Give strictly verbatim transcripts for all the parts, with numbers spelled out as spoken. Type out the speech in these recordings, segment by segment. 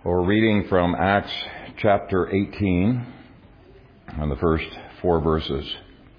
We're reading from Acts chapter eighteen and the first four verses.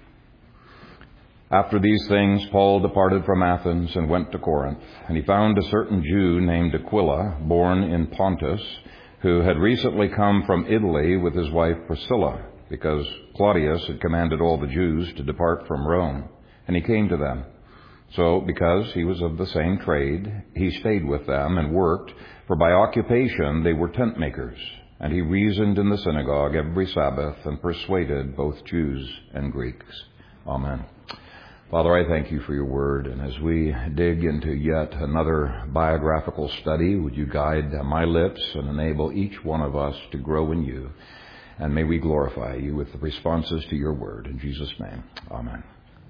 After these things, Paul departed from Athens and went to Corinth, and he found a certain Jew named Aquila, born in Pontus, who had recently come from Italy with his wife Priscilla, because Claudius had commanded all the Jews to depart from Rome, and he came to them. So, because he was of the same trade, he stayed with them and worked, for by occupation they were tent makers. And he reasoned in the synagogue every Sabbath and persuaded both Jews and Greeks. Amen. Father, I thank you for your word, and as we dig into yet another biographical study, would you guide my lips and enable each one of us to grow in you, and may we glorify you with the responses to your word. In Jesus' name, amen.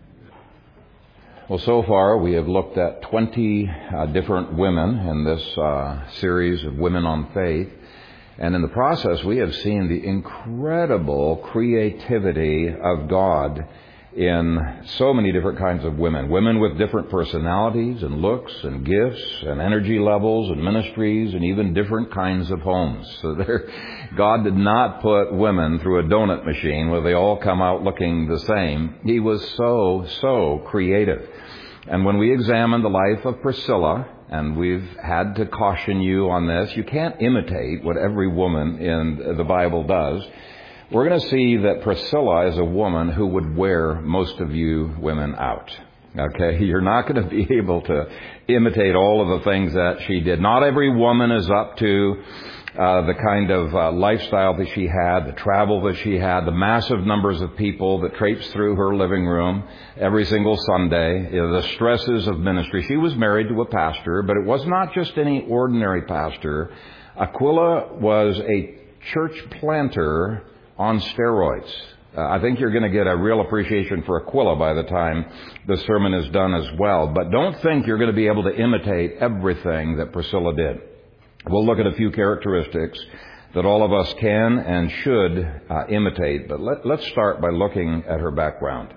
Well, so far we have looked at twenty uh, different women in this uh, series of Women on Faith. And in the process, we have seen the incredible creativity of God in so many different kinds of women. Women with different personalities and looks and gifts and energy levels and ministries and even different kinds of homes. So there, God did not put women through a donut machine where they all come out looking the same. He was so, so creative. And when we examine the life of Priscilla, and we've had to caution you on this, you can't imitate what every woman in the Bible does. We're going to see that Priscilla is a woman who would wear most of you women out. Okay, you're not going to be able to imitate all of the things that she did. Not every woman is up to uh, the kind of uh, lifestyle that she had, the travel that she had, the massive numbers of people that traipsed through her living room every single Sunday, you know, the stresses of ministry. She was married to a pastor, but it was not just any ordinary pastor. Aquila was a church planter on steroids. Uh, I think you're going to get a real appreciation for Aquila by the time the sermon is done as well. But don't think you're going to be able to imitate everything that Priscilla did. We'll look at a few characteristics that all of us can and should uh, imitate. But let, let's start by looking at her background.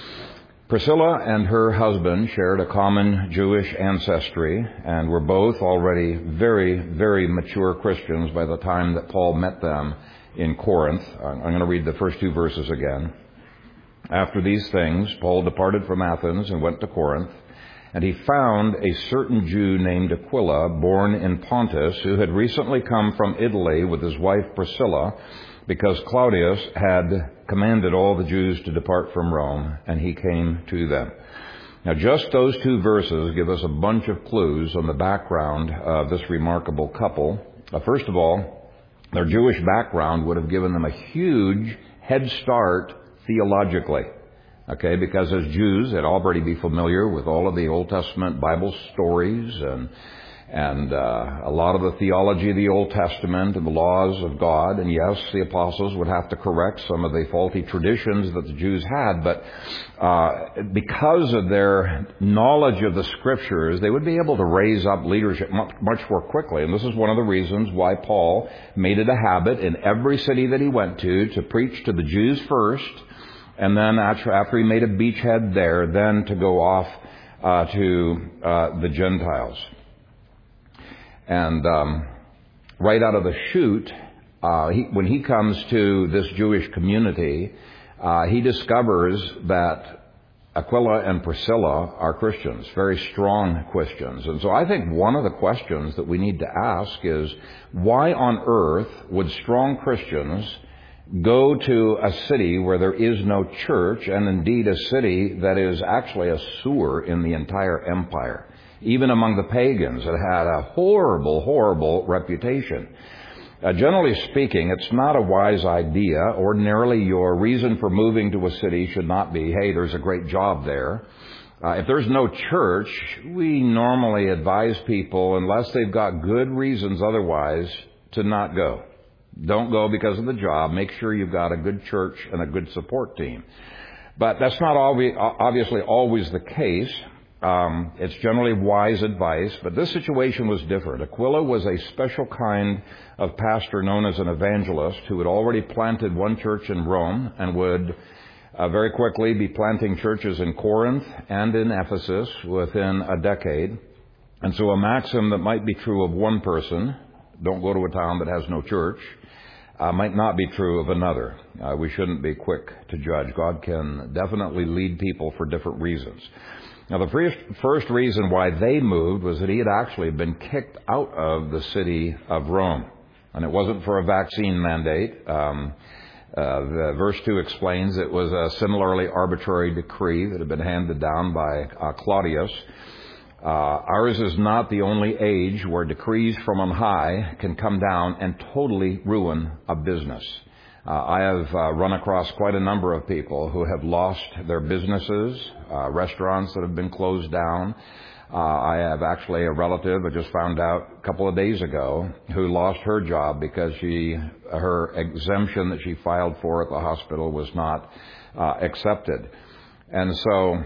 Priscilla and her husband shared a common Jewish ancestry and were both already very, very mature Christians by the time that Paul met them in Corinth. I'm going to read the first two verses again. After these things, Paul departed from Athens and went to Corinth, and he found a certain Jew named Aquila, born in Pontus, who had recently come from Italy with his wife Priscilla, because Claudius had commanded all the Jews to depart from Rome, and he came to them. Now, just those two verses give us a bunch of clues on the background of this remarkable couple. Uh, first of all, their Jewish background would have given them a huge head start theologically, okay, because as Jews, they'd already be familiar with all of the Old Testament Bible stories and and uh, a lot of the theology of the Old Testament and the laws of God. And yes, the apostles would have to correct some of the faulty traditions that the Jews had, but uh, because of their knowledge of the Scriptures, they would be able to raise up leadership much, much more quickly. And this is one of the reasons why Paul made it a habit in every city that he went to to preach to the Jews first, and then after, after he made a beachhead there, then to go off uh, to uh, the Gentiles. And um, right out of the chute, uh, he, when he comes to this Jewish community, uh, he discovers that Aquila and Priscilla are Christians, very strong Christians. And so I think one of the questions that we need to ask is, why on earth would strong Christians go to a city where there is no church, and indeed a city that is actually a sewer in the entire empire? Even among the pagans, it had a horrible, horrible reputation. Uh, generally speaking, it's not a wise idea. Ordinarily, your reason for moving to a city should not be, hey, there's a great job there. Uh, if there's no church, we normally advise people, unless they've got good reasons otherwise, to not go. Don't go because of the job. Make sure you've got a good church and a good support team. But that's not always, obviously always the case. Um, it's generally wise advice, but this situation was different. Aquila was a special kind of pastor known as an evangelist who had already planted one church in Rome and would uh, very quickly be planting churches in Corinth and in Ephesus within a decade. And so a maxim that might be true of one person don't go to a town that has no church, uh, might not be true of another. Uh, we shouldn't be quick to judge. God can definitely lead people for different reasons. Now, the first, first reason why they moved was that he had actually been kicked out of the city of Rome. And it wasn't for a vaccine mandate. Um, uh, the verse two explains it was a similarly arbitrary decree that had been handed down by uh, Claudius. Uh, ours is not the only age where decrees from on high can come down and totally ruin a business. Uh, I have uh, run across quite a number of people who have lost their businesses, uh, restaurants that have been closed down. Uh, I have actually a relative I just found out a couple of days ago who lost her job because she, her exemption that she filed for at the hospital was not uh, accepted. And so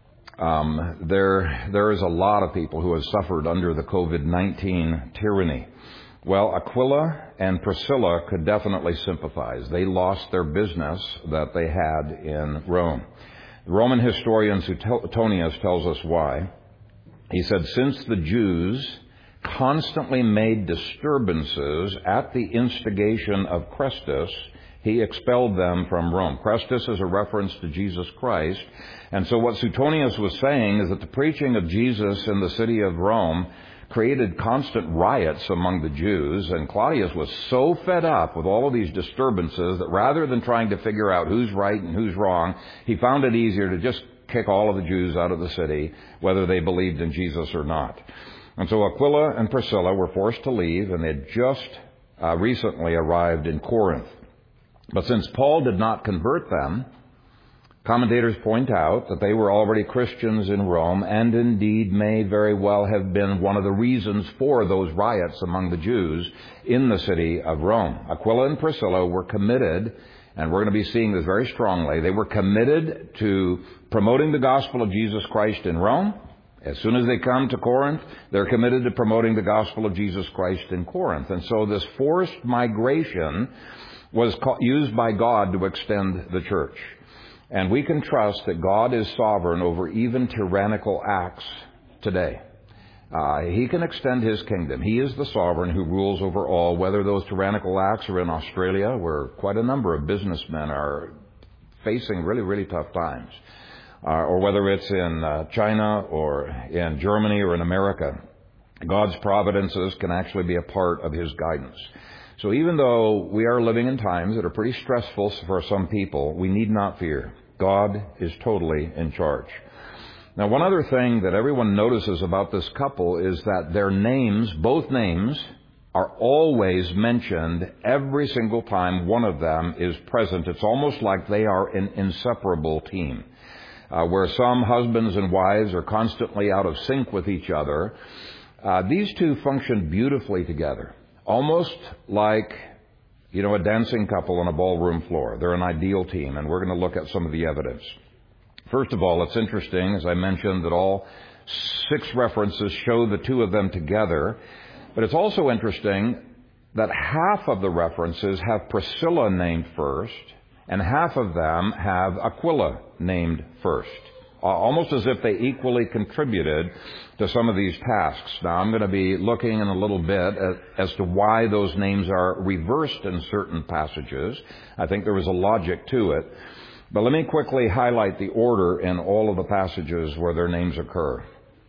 um, there, there is a lot of people who have suffered under the covid nineteen tyranny. Well, Aquila and Priscilla could definitely sympathize. They lost their business that they had in Rome. The Roman historian Suetonius tells us why. He said, since the Jews constantly made disturbances at the instigation of Chrestus, he expelled them from Rome. Chrestus is a reference to Jesus Christ. And so what Suetonius was saying is that the preaching of Jesus in the city of Rome created constant riots among the Jews, and Claudius was so fed up with all of these disturbances that rather than trying to figure out who's right and who's wrong, he found it easier to just kick all of the Jews out of the city, whether they believed in Jesus or not. And so Aquila and Priscilla were forced to leave, and they had just uh, recently arrived in Corinth. But since Paul did not convert them, commentators point out that they were already Christians in Rome, and indeed may very well have been one of the reasons for those riots among the Jews in the city of Rome. Aquila and Priscilla were committed, and we're going to be seeing this very strongly, they were committed to promoting the gospel of Jesus Christ in Rome. As soon as they come to Corinth, they're committed to promoting the gospel of Jesus Christ in Corinth. And so this forced migration was used by God to extend the church. And we can trust that God is sovereign over even tyrannical acts today. Uh, he can extend His kingdom. He is the sovereign who rules over all, whether those tyrannical acts are in Australia, where quite a number of businessmen are facing really, really tough times, uh, or whether it's in uh, China or in Germany or in America. God's providences can actually be a part of His guidance. So even though we are living in times that are pretty stressful for some people, we need not fear. God is totally in charge. Now, one other thing that everyone notices about this couple is that their names, both names, are always mentioned every single time one of them is present. It's almost like they are an inseparable team. Uh, where some husbands and wives are constantly out of sync with each other, uh, these two function beautifully together. Almost like, you know, a dancing couple on a ballroom floor. They're an ideal team, and we're going to look at some of the evidence. First of all, it's interesting, as I mentioned, that all six references show the two of them together. But it's also interesting that half of the references have Priscilla named first, and half of them have Aquila named first. Almost as if they equally contributed to some of these tasks. Now, I'm going to be looking in a little bit at, as to why those names are reversed in certain passages. I think there was a logic to it. But let me quickly highlight the order in all of the passages where their names occur.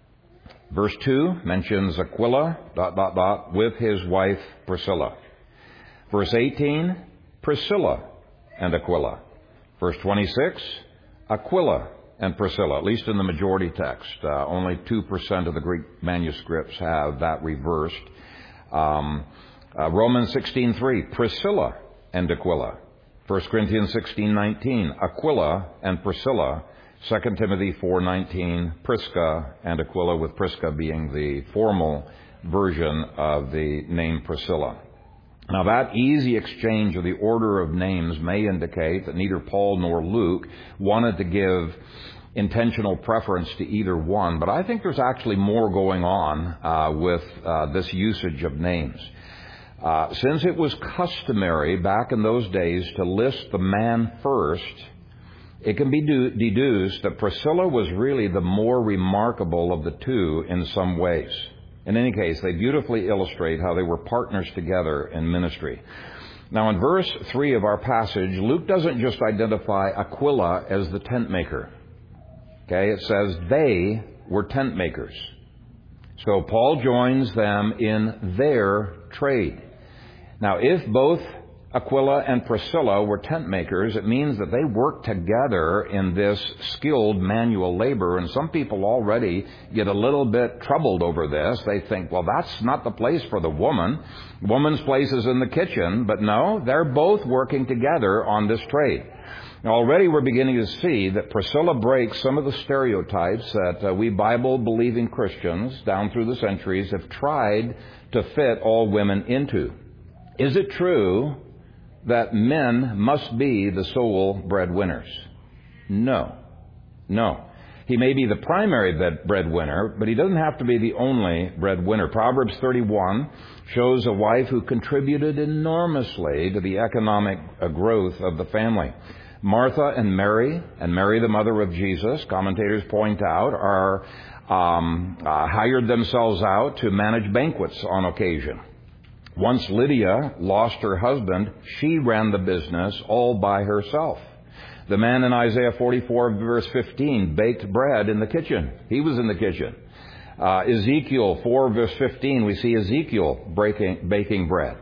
Verse two mentions Aquila, dot, dot, dot, with his wife Priscilla. Verse eighteen, Priscilla and Aquila. Verse twenty-six, Aquila and Priscilla, at least in the majority text. Uh, only two percent of the Greek manuscripts have that reversed. Um, uh, Romans sixteen three, Priscilla and Aquila. First Corinthians sixteen nineteen, Aquila and Priscilla. Second Timothy four nineteen, Prisca and Aquila, with Prisca being the formal version of the name Priscilla. Now, that easy exchange of the order of names may indicate that neither Paul nor Luke wanted to give intentional preference to either one, but I think there's actually more going on uh, with uh, this usage of names. Uh, since it was customary back in those days to list the man first, it can be do- deduced that Priscilla was really the more remarkable of the two in some ways. In any case, they beautifully illustrate how they were partners together in ministry. Now, in verse three of our passage, Luke doesn't just identify Aquila as the tent maker. Okay, it says they were tent makers. So Paul joins them in their trade. Now, if both Aquila and Priscilla were tent makers, it means that they worked together in this skilled manual labor. And some people already get a little bit troubled over this. They think, well, that's not the place for the woman. Woman's place is in the kitchen. But no, they're both working together on this trade. Now, already we're beginning to see that Priscilla breaks some of the stereotypes that uh, we Bible-believing Christians down through the centuries have tried to fit all women into. Is it true that men must be the sole breadwinners? No. No. He may be the primary breadwinner, but he doesn't have to be the only breadwinner. Proverbs thirty-one shows a wife who contributed enormously to the economic growth of the family. Martha and Mary, and Mary the mother of Jesus, commentators point out, are um, uh, hired themselves out to manage banquets on occasion. Once Lydia lost her husband, she ran the business all by herself. The man in Isaiah forty-four, verse fifteen, baked bread in the kitchen. He was in the kitchen. Uh, Ezekiel four, verse fifteen, we see Ezekiel breaking, baking bread.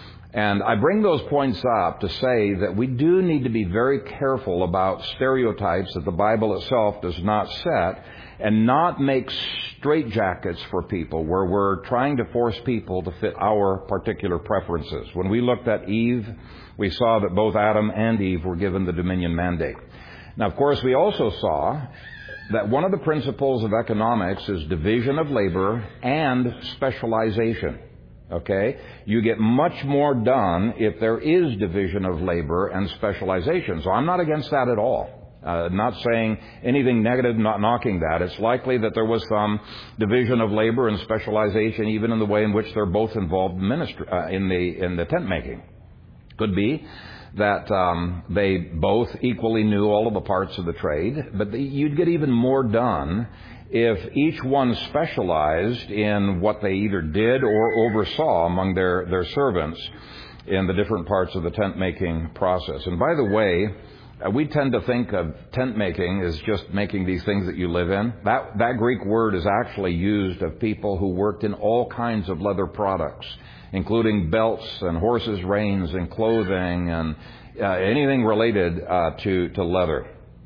And I bring those points up to say that we do need to be very careful about stereotypes that the Bible itself does not set, and not make straitjackets for people where we're trying to force people to fit our particular preferences. When we looked at Eve, we saw that both Adam and Eve were given the dominion mandate. Now, of course, we also saw that one of the principles of economics is division of labor and specialization. Okay? You get much more done if there is division of labor and specialization. So I'm not against that at all. Uh, not saying anything negative, not knocking that. It's likely that there was some division of labor and specialization, even in the way in which they're both involved in ministry, uh, in the in the tent making. Could be that um, they both equally knew all of the parts of the trade, but the, you'd get even more done if each one specialized in what they either did or oversaw among their their servants in the different parts of the tent making process. And by the way, Uh, we tend to think of tent making as just making these things that you live in. That, that Greek word is actually used of people who worked in all kinds of leather products, including belts and horses' reins and clothing and uh, anything related uh, to, to leather.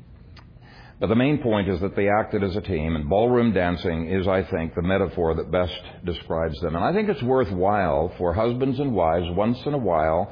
But the main point is that they acted as a team, and ballroom dancing is, I think, the metaphor that best describes them. And I think it's worthwhile for husbands and wives once in a while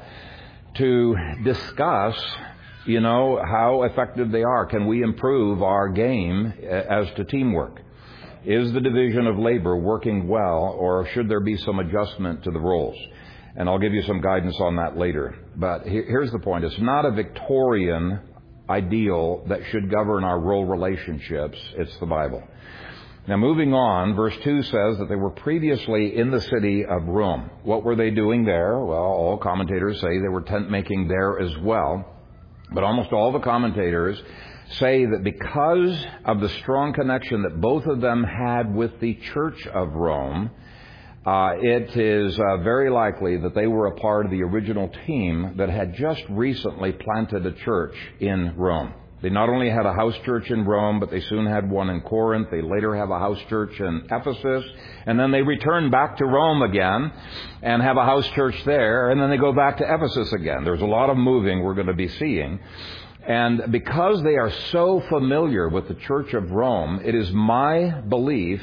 to discuss, you know, how effective they are. Can we improve our game as to teamwork? Is the division of labor working well, or should there be some adjustment to the roles? And I'll give you some guidance on that later. But here's the point. It's not a Victorian ideal that should govern our role relationships. It's the Bible. Now, moving on, verse two says that they were previously in the city of Rome. What were they doing there? Well, all commentators say they were tent making there as well. But almost all the commentators say that because of the strong connection that both of them had with the Church of Rome, uh, it is uh, very likely that they were a part of the original team that had just recently planted a church in Rome. They not only had a house church in Rome, but they soon had one in Corinth. They later have a house church in Ephesus. And then they return back to Rome again and have a house church there. And then they go back to Ephesus again. There's a lot of moving we're going to be seeing. And because they are so familiar with the Church of Rome, it is my belief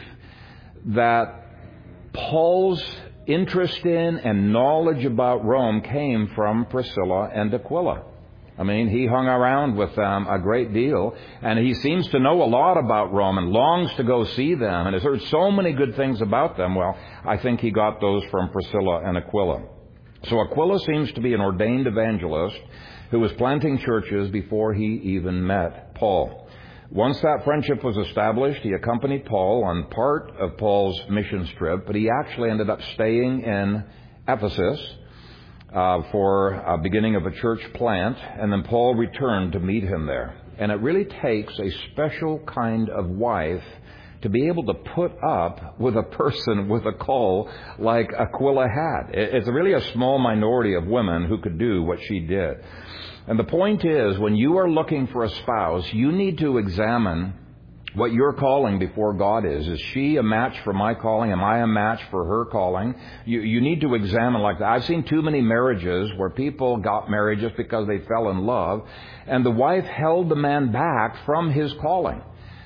that Paul's interest in and knowledge about Rome came from Priscilla and Aquila. I mean, he hung around with them a great deal, and he seems to know a lot about Rome and longs to go see them and has heard so many good things about them. Well, I think he got those from Priscilla and Aquila. So Aquila seems to be an ordained evangelist who was planting churches before he even met Paul. Once that friendship was established, he accompanied Paul on part of Paul's mission trip, but he actually ended up staying in Ephesus Uh, for a beginning of a church plant, and then Paul returned to meet him there. And it really takes a special kind of wife to be able to put up with a person with a call like Aquila had. It's really a small minority of women who could do what she did. And the point is, when you are looking for a spouse, you need to examine what your calling before God is. Is she a match for my calling? Am I a match for her calling? You, you need to examine like that. I've seen too many marriages where people got married just because they fell in love, and the wife held the man back from his calling.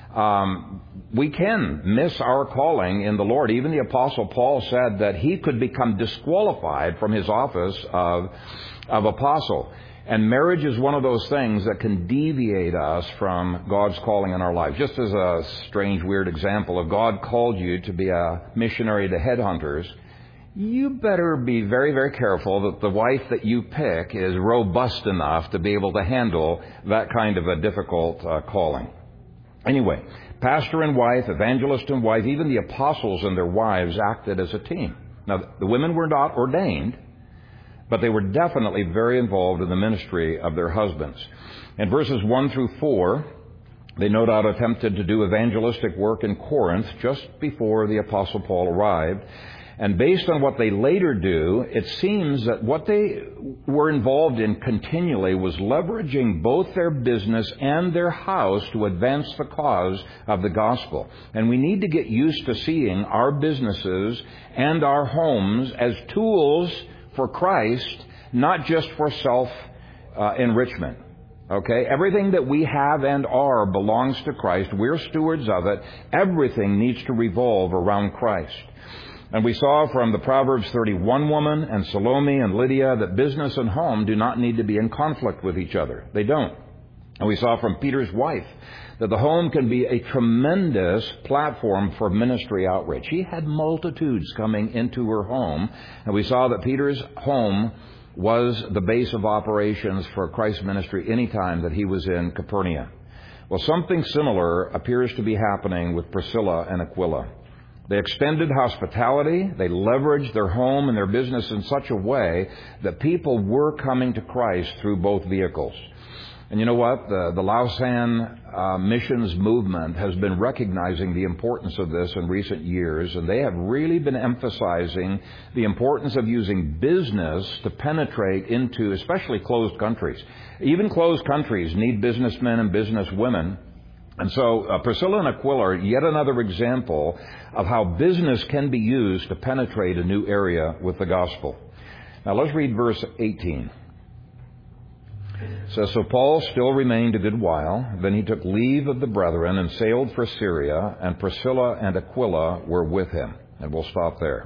Um, we can miss our calling in the Lord. Even the Apostle Paul said that he could become disqualified from his office of, of apostle. And marriage is one of those things that can deviate us from God's calling in our lives. Just as a strange, weird example, if God called you to be a missionary to headhunters, you better be very, very careful that the wife that you pick is robust enough to be able to handle that kind of a difficult uh, calling. Anyway, pastor and wife, evangelist and wife, even the apostles and their wives acted as a team. Now, the women were not ordained, but they were definitely very involved in the ministry of their husbands. In verses one through four, they no doubt attempted to do evangelistic work in Corinth just before the Apostle Paul arrived. And based on what they later do, it seems that what they were involved in continually was leveraging both their business and their house to advance the cause of the gospel. And we need to get used to seeing our businesses and our homes as tools for Christ, not just for self-enrichment. Uh, okay? Everything that we have and are belongs to Christ. We're stewards of it. Everything needs to revolve around Christ. And we saw from the Proverbs thirty-one woman and Salome and Lydia that business and home do not need to be in conflict with each other. They don't. And we saw from Peter's wife that the home can be a tremendous platform for ministry outreach. She had multitudes coming into her home, and we saw that Peter's home was the base of operations for Christ's ministry anytime that he was in Capernaum. Well, something similar appears to be happening with Priscilla and Aquila. They extended hospitality. They leveraged their home and their business in such a way that people were coming to Christ through both vehicles. And you know what? The, the Lausanne uh, missions movement has been recognizing the importance of this in recent years, and they have really been emphasizing the importance of using business to penetrate into especially closed countries. Even closed countries need businessmen and businesswomen. And so uh, Priscilla and Aquila are yet another example of how business can be used to penetrate a new area with the gospel. Now let's read verse eighteen. It says, so Paul still remained a good while. Then he took leave of the brethren and sailed for Syria, and Priscilla and Aquila were with him. And we'll stop there.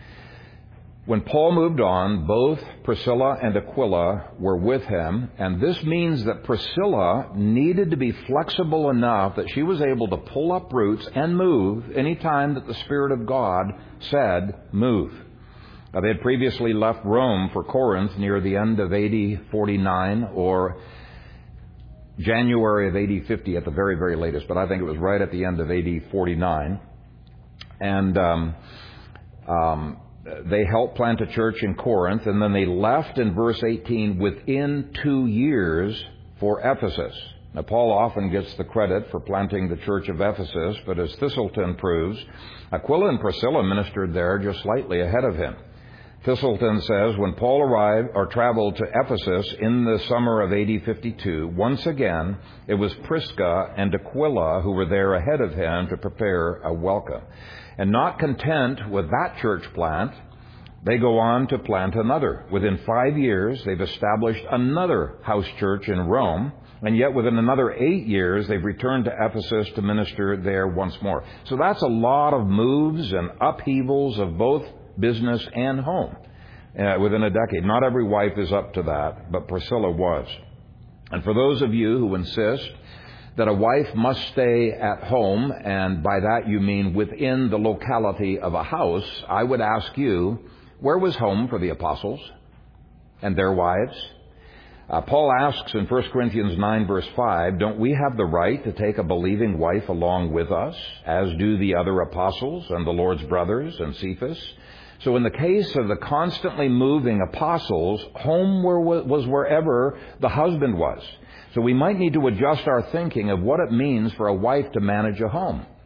When Paul moved on, both Priscilla and Aquila were with him, and this means that Priscilla needed to be flexible enough that she was able to pull up roots and move any time that the Spirit of God said, move. Now, they had previously left Rome for Corinth near the end of A D forty-nine or January of A D fifty at the very, very latest, but I think it was right at the end of A D forty-nine. And um, um, they helped plant a church in Corinth, and then they left in verse eighteen within two years for Ephesus. Now, Paul often gets the credit for planting the church of Ephesus, but as Thistleton proves, Aquila and Priscilla ministered there just slightly ahead of him. Thistleton says, when Paul arrived or traveled to Ephesus in the summer of A D fifty-two, once again, it was Prisca and Aquila who were there ahead of him to prepare a welcome. And not content with that church plant, they go on to plant another. Within five years, they've established another house church in Rome, and yet within another eight years, they've returned to Ephesus to minister there once more. So that's a lot of moves and upheavals of both business and home uh, within a decade. Not every wife is up to that, but Priscilla was. And for those of you who insist that a wife must stay at home, and by that you mean within the locality of a house, I would ask you, where was home for the apostles and their wives? Uh, Paul asks in First Corinthians nine, verse five, don't we have the right to take a believing wife along with us, as do the other apostles and the Lord's brothers and Cephas? So in the case of the constantly moving apostles, home was wherever the husband was. So we might need to adjust our thinking of what it means for a wife to manage a home.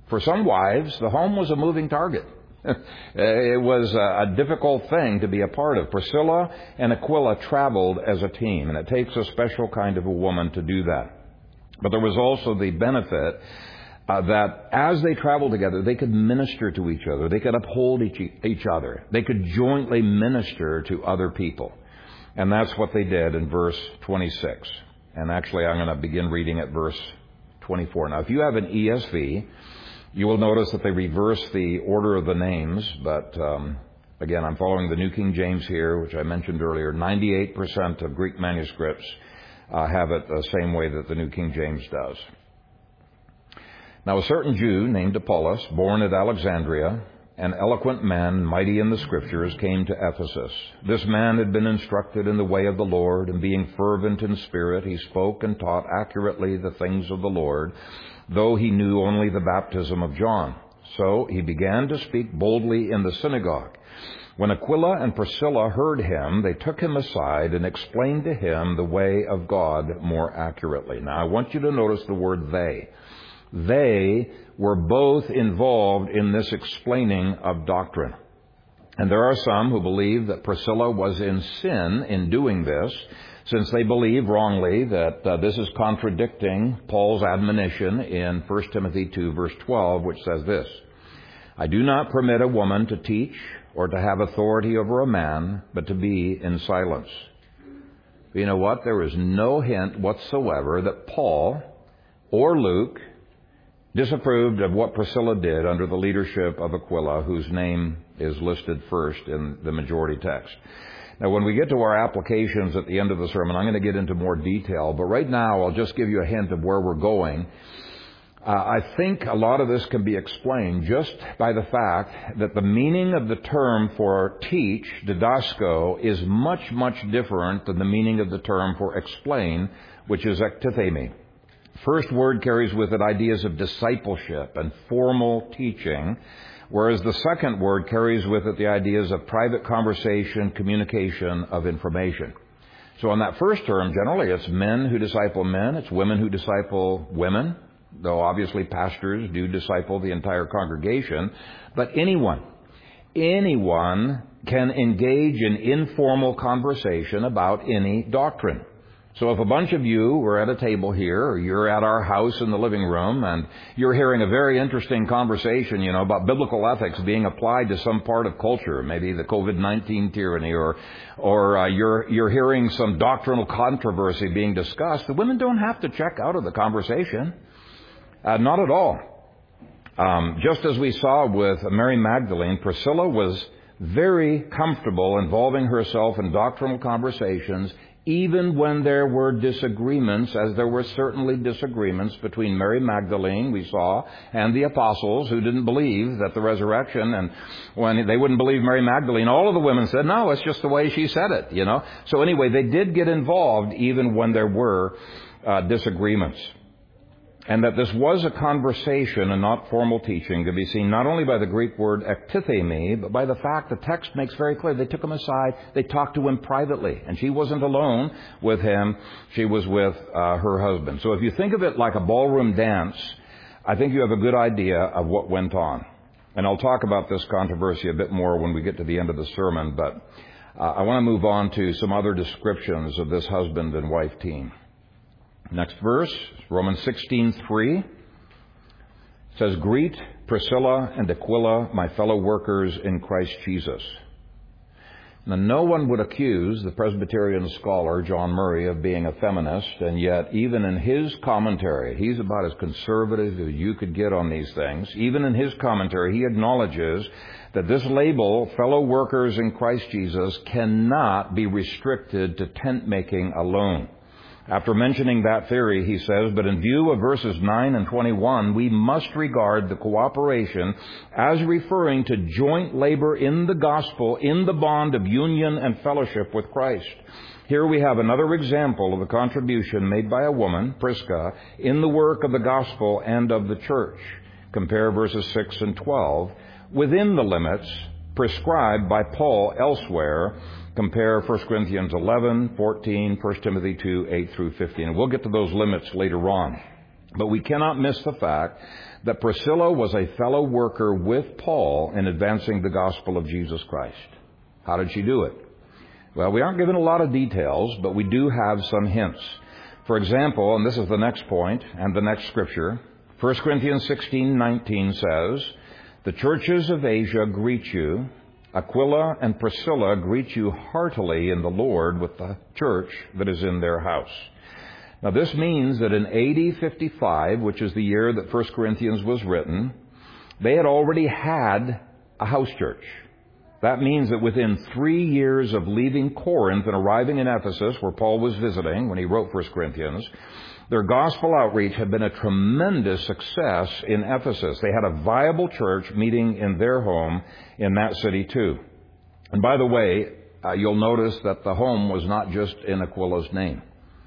For some wives, the home was a moving target. It was a difficult thing to be a part of. Priscilla and Aquila traveled as a team, and it takes a special kind of a woman to do that. But there was also the benefit uh, that as they traveled together, they could minister to each other. They could uphold each, each other. They could jointly minister to other people. And that's what they did in verse twenty-six. And actually, I'm going to begin reading at verse twenty-four. Now, if you have an E S V, you will notice that they reverse the order of the names, but um, again, I'm following the New King James here, which I mentioned earlier. ninety-eight percent of Greek manuscripts uh, have it the same way that the New King James does. Now, a certain Jew named Apollos, born at Alexandria, an eloquent man, mighty in the Scriptures, came to Ephesus. This man had been instructed in the way of the Lord, and being fervent in spirit, he spoke and taught accurately the things of the Lord, though he knew only the baptism of John. So he began to speak boldly in the synagogue. When Aquila and Priscilla heard him, they took him aside and explained to him the way of God more accurately. Now, I want you to notice the word they. They were both involved in this explaining of doctrine. And there are some who believe that Priscilla was in sin in doing this, since they believe wrongly that uh, this is contradicting Paul's admonition in First Timothy two, verse twelve, which says this, I do not permit a woman to teach or to have authority over a man, but to be in silence. But you know what? There is no hint whatsoever that Paul or Luke disapproved of what Priscilla did under the leadership of Aquila, whose name is listed first in the majority text. Now, when we get to our applications at the end of the sermon, I'm going to get into more detail, but right now I'll just give you a hint of where we're going. Uh, I think a lot of this can be explained just by the fact that the meaning of the term for teach, didasko, is much, much different than the meaning of the term for explain, which is ektithemi. First word carries with it ideas of discipleship and formal teaching, whereas the second word carries with it the ideas of private conversation, communication of information. So on that first term, generally it's men who disciple men, it's women who disciple women, though obviously pastors do disciple the entire congregation, but anyone, anyone can engage in informal conversation about any doctrine. So if a bunch of you were at a table here, or you're at our house in the living room, and you're hearing a very interesting conversation, you know, about biblical ethics being applied to some part of culture, maybe the covid nineteen tyranny, or or uh, you're you're hearing some doctrinal controversy being discussed, the women don't have to check out of the conversation. Uh, not at all. Um, just as we saw with Mary Magdalene, Priscilla was very comfortable involving herself in doctrinal conversations, even when there were disagreements, as there were certainly disagreements between Mary Magdalene, we saw, and the apostles who didn't believe that the resurrection, and when they wouldn't believe Mary Magdalene, all of the women said, no, it's just the way she said it, you know. So anyway, they did get involved even when there were uh, disagreements. And that this was a conversation and not formal teaching to be seen not only by the Greek word ektithemi, but by the fact the text makes very clear. They took him aside, they talked to him privately, and she wasn't alone with him, she was with uh, her husband. So if you think of it like a ballroom dance, I think you have a good idea of what went on. And I'll talk about this controversy a bit more when we get to the end of the sermon, but uh, I want to move on to some other descriptions of this husband and wife team. Next verse, Romans sixteen three, says, Greet Priscilla and Aquila, my fellow workers in Christ Jesus. Now, no one would accuse the Presbyterian scholar John Murray of being a feminist, and yet even in his commentary, he's about as conservative as you could get on these things. Even in his commentary, he acknowledges that this label, fellow workers in Christ Jesus, cannot be restricted to tent making alone. After mentioning that theory, he says, but in view of verses nine and twenty-one, we must regard the cooperation as referring to joint labor in the gospel, in the bond of union and fellowship with Christ. Here we have another example of the contribution made by a woman, Prisca, in the work of the gospel and of the church. Compare verses six and twelve, within the limits prescribed by Paul elsewhere. Compare First Corinthians eleven, fourteen, First Timothy two, eight through fifteen. And we'll get to those limits later on. But we cannot miss the fact that Priscilla was a fellow worker with Paul in advancing the gospel of Jesus Christ. How did she do it? Well, we aren't given a lot of details, but we do have some hints. For example, and this is the next point and the next scripture, First Corinthians sixteen nineteen says, "The churches of Asia greet you. Aquila and Priscilla greet you heartily in the Lord with the church that is in their house." Now this means that in A D fifty-five, which is the year that First Corinthians was written, they had already had a house church. That means that within three years of leaving Corinth and arriving in Ephesus, where Paul was visiting when he wrote First Corinthians, their gospel outreach had been a tremendous success in Ephesus. They had a viable church meeting in their home in that city too. And by the way, uh, you'll notice that the home was not just in Aquila's name.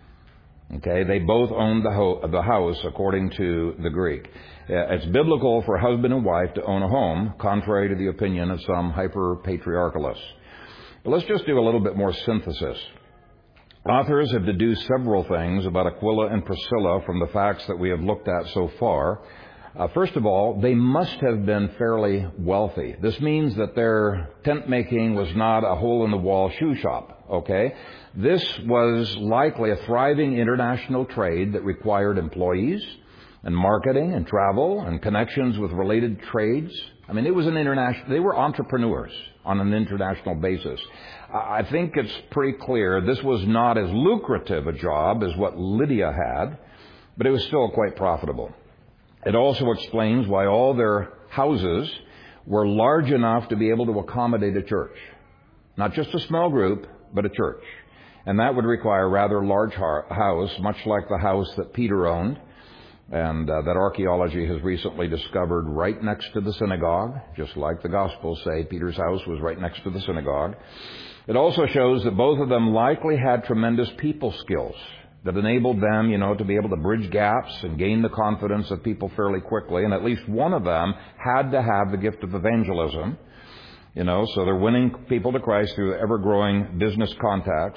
Okay, they both owned the, ho- the house according to the Greek. Uh, it's biblical for a husband and wife to own a home, contrary to the opinion of some hyper-patriarchalists. But let's just do a little bit more synthesis. Authors have deduced several things about Aquila and Priscilla from the facts that we have looked at so far. Uh, first of all, they must have been fairly wealthy. This means that their tent making was not a hole-in-the-wall shoe shop, okay? This was likely a thriving international trade that required employees and marketing and travel and connections with related trades. I mean, it was an international, they were entrepreneurs on an international basis. I think it's pretty clear this was not as lucrative a job as what Lydia had, but it was still quite profitable. It also explains why all their houses were large enough to be able to accommodate a church. Not just a small group, but a church. And that would require a rather large house, much like the house that Peter owned, and uh, that archaeology has recently discovered right next to the synagogue, just like the Gospels say, Peter's house was right next to the synagogue. It also shows that both of them likely had tremendous people skills that enabled them, you know, to be able to bridge gaps and gain the confidence of people fairly quickly. And at least one of them had to have the gift of evangelism, you know, so they're winning people to Christ through ever-growing business contacts.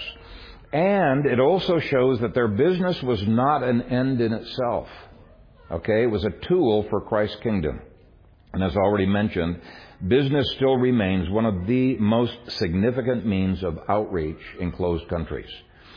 And it also shows that their business was not an end in itself. Okay, it was a tool for Christ's kingdom. And as already mentioned, business still remains one of the most significant means of outreach in closed countries.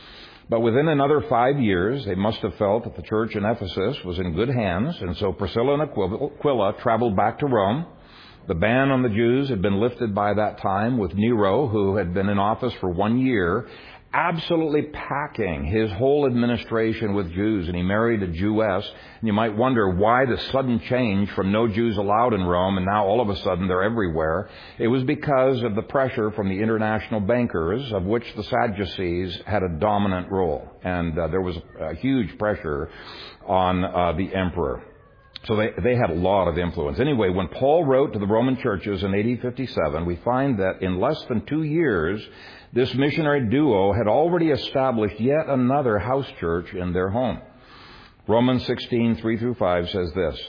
But within another five years, they must have felt that the church in Ephesus was in good hands, and so Priscilla and Aquila traveled back to Rome. The ban on the Jews had been lifted by that time, with Nero, who had been in office for one year, absolutely packing his whole administration with Jews, and he married a Jewess. And you might wonder why the sudden change from no Jews allowed in Rome, and now all of a sudden they're everywhere. It was because of the pressure from the international bankers, of which the Sadducees had a dominant role, and uh, there was a huge pressure on uh, the emperor. So they, they had a lot of influence. Anyway, when Paul wrote to the Roman churches in A D fifty-seven, we find that in less than two years, this missionary duo had already established yet another house church in their home. Romans sixteen, three through five says this: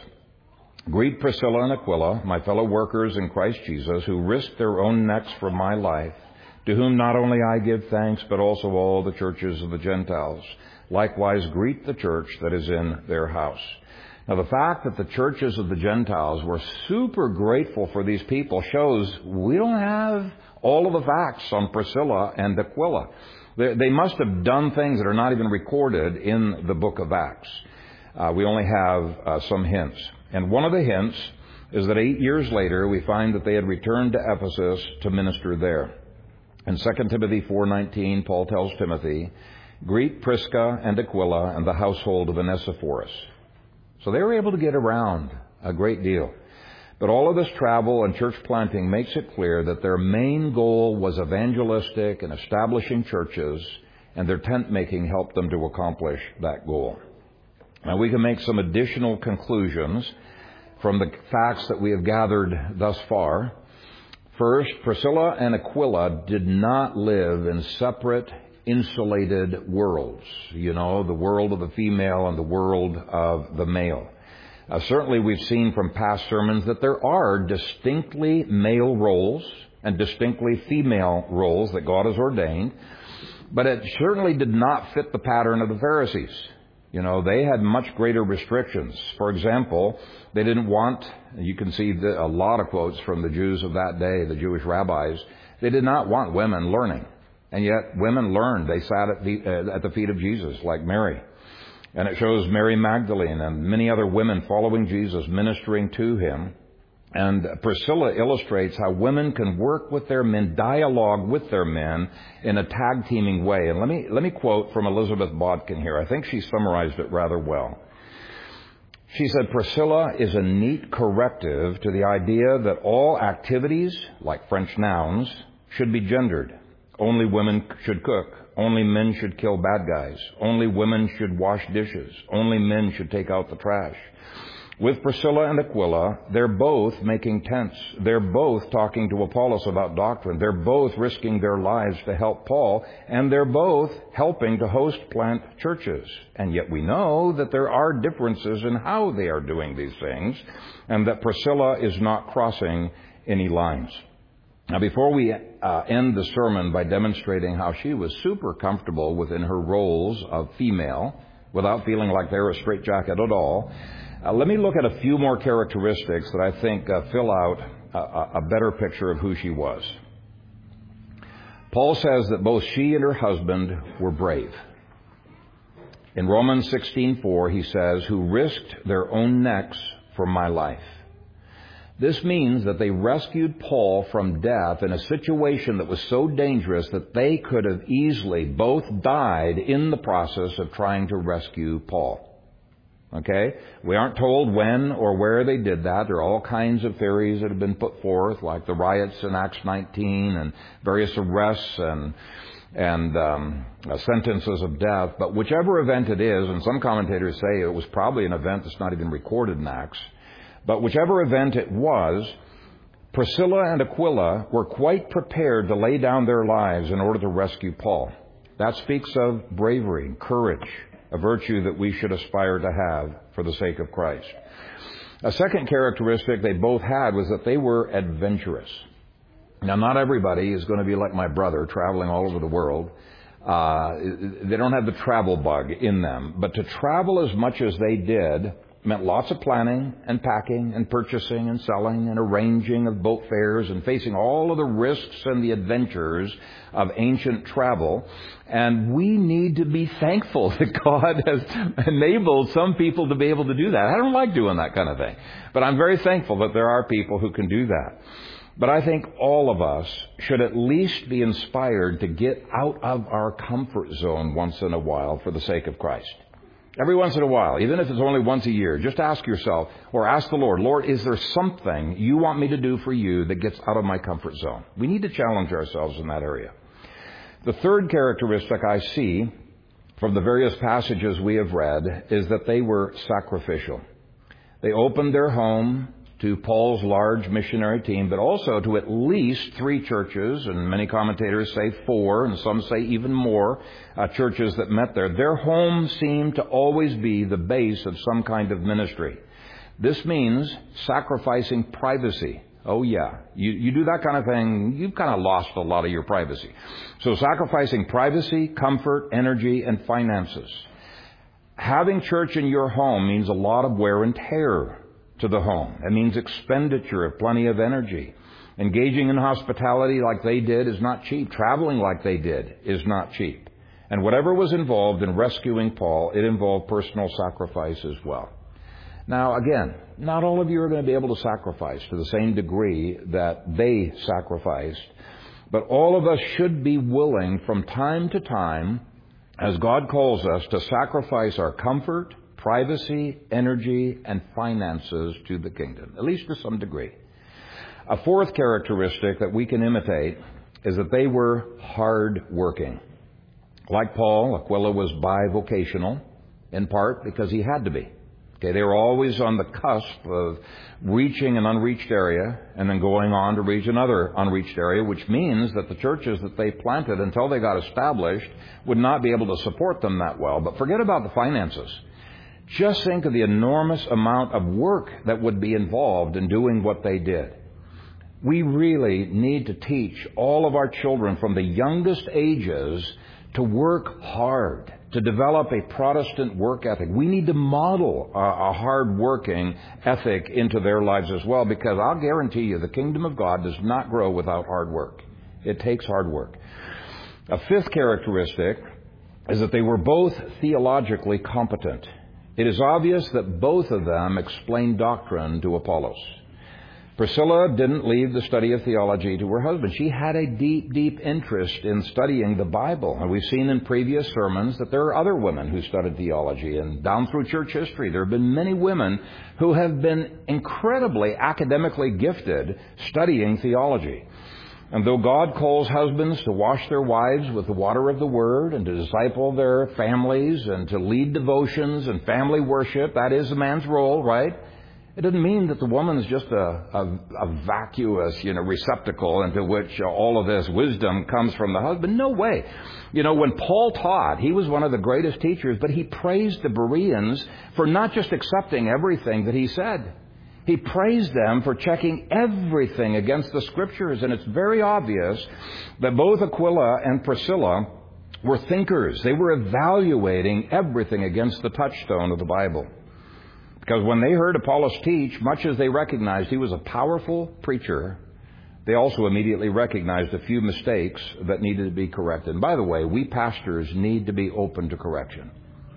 "Greet Priscilla and Aquila, my fellow workers in Christ Jesus, who risked their own necks for my life, to whom not only I give thanks, but also all the churches of the Gentiles. Likewise, greet the church that is in their house." Now, the fact that the churches of the Gentiles were super grateful for these people shows we don't have all of the facts on Priscilla and Aquila. They, they must have done things that are not even recorded in the book of Acts. Uh, we only have uh, some hints. And one of the hints is that eight years later, we find that they had returned to Ephesus to minister there. In Second Timothy four nineteen, Paul tells Timothy, "Greet Prisca and Aquila and the household of Onesiphorus." So they were able to get around a great deal. But all of this travel and church planting makes it clear that their main goal was evangelistic and establishing churches, and their tent making helped them to accomplish that goal. Now, we can make some additional conclusions from the facts that we have gathered thus far. First, Priscilla and Aquila did not live in separate, insulated worlds. You know, the world of the female and the world of the male. Uh, certainly we've seen from past sermons that there are distinctly male roles and distinctly female roles that God has ordained, but it certainly did not fit the pattern of the Pharisees. You know, they had much greater restrictions. For example, they didn't want, you can see the, a lot of quotes from the Jews of that day, the Jewish rabbis, they did not want women learning. And yet women learned. They sat at the, uh, at the feet of Jesus, like Mary. And it shows Mary Magdalene and many other women following Jesus, ministering to him. And Priscilla illustrates how women can work with their men, dialogue with their men in a tag teaming way. And let me, let me quote from Elizabeth Bodkin here. I think she summarized it rather well. She said, Priscilla is a neat corrective to the idea that all activities, like French nouns, should be gendered. Only women should cook. Only men should kill bad guys. Only women should wash dishes. Only men should take out the trash. With Priscilla and Aquila, they're both making tents. They're both talking to Apollos about doctrine. They're both risking their lives to help Paul. And they're both helping to host plant churches. And yet we know that there are differences in how they are doing these things, and that Priscilla is not crossing any lines. Now, before we uh, end the sermon by demonstrating how she was super comfortable within her roles of female, without feeling like they're a straitjacket at all, uh, let me look at a few more characteristics that I think uh, fill out a, a better picture of who she was. Paul says that both she and her husband were brave. In Romans sixteen four, he says, who risked their own necks for my life. This means that they rescued Paul from death in a situation that was so dangerous that they could have easily both died in the process of trying to rescue Paul. Okay? We aren't told when or where they did that. There are all kinds of theories that have been put forth, like the riots in Acts nineteen and various arrests and and um, uh, sentences of death. But whichever event it is, and some commentators say it was probably an event that's not even recorded in Acts, but whichever event it was, Priscilla and Aquila were quite prepared to lay down their lives in order to rescue Paul. That speaks of bravery, courage, a virtue that we should aspire to have for the sake of Christ. A second characteristic they both had was that they were adventurous. Now, not everybody is going to be like my brother, traveling all over the world. Uh, they don't have the travel bug in them. But to travel as much as they did meant lots of planning and packing and purchasing and selling and arranging of boat fares and facing all of the risks and the adventures of ancient travel. And we need to be thankful that God has enabled some people to be able to do that. I don't like doing that kind of thing, but I'm very thankful that there are people who can do that. But I think all of us should at least be inspired to get out of our comfort zone once in a while for the sake of Christ. Every once in a while, even if it's only once a year, just ask yourself or ask the Lord, Lord, is there something you want me to do for you that gets out of my comfort zone? We need to challenge ourselves in that area. The third characteristic I see from the various passages we have read is that they were sacrificial. They opened their home to Paul's large missionary team, but also to at least three churches, and many commentators say four, and some say even more uh, churches that met there. Their home seemed to always be the base of some kind of ministry. This means sacrificing privacy. Oh yeah, you, you do that kind of thing, you've kind of lost a lot of your privacy. So sacrificing privacy, comfort, energy, and finances. Having church in your home means a lot of wear and tear to the home. It means expenditure of plenty of energy. Engaging in hospitality like they did is not cheap. Traveling like they did is not cheap. And whatever was involved in rescuing Paul, it involved personal sacrifice as well. Now, again, not all of you are going to be able to sacrifice to the same degree that they sacrificed, but all of us should be willing from time to time, as God calls us, to sacrifice our comfort, privacy, energy, and finances to the kingdom, at least to some degree. A fourth characteristic that we can imitate is that they were hard-working. Like Paul, Aquila was bivocational, in part because he had to be. Okay, they were always on the cusp of reaching an unreached area and then going on to reach another unreached area, which means that the churches that they planted until they got established would not be able to support them that well. But forget about the finances. Just think of the enormous amount of work that would be involved in doing what they did. We really need to teach all of our children from the youngest ages to work hard to develop a Protestant work ethic. We need to model a, a hard-working ethic into their lives as well, because I'll guarantee you the kingdom of God does not grow without hard work. It takes hard work. A fifth characteristic is that they were both theologically competent. It is obvious that both of them explained doctrine to Apollos. Priscilla didn't leave the study of theology to her husband. She had a deep, deep interest in studying the Bible. And we've seen in previous sermons that there are other women who studied theology. And down through church history, there have been many women who have been incredibly academically gifted studying theology. And though God calls husbands to wash their wives with the water of the Word and to disciple their families and to lead devotions and family worship, that is a man's role, right? It doesn't mean that the woman is just a, a, a vacuous, you know, receptacle into which all of this wisdom comes from the husband. No way. You know, when Paul taught, he was one of the greatest teachers, but he praised the Bereans for not just accepting everything that he said. He praised them for checking everything against the Scriptures. And it's very obvious that both Aquila and Priscilla were thinkers. They were evaluating everything against the touchstone of the Bible. Because when they heard Apollos teach, much as they recognized he was a powerful preacher, they also immediately recognized a few mistakes that needed to be corrected. And by the way, we pastors need to be open to correction.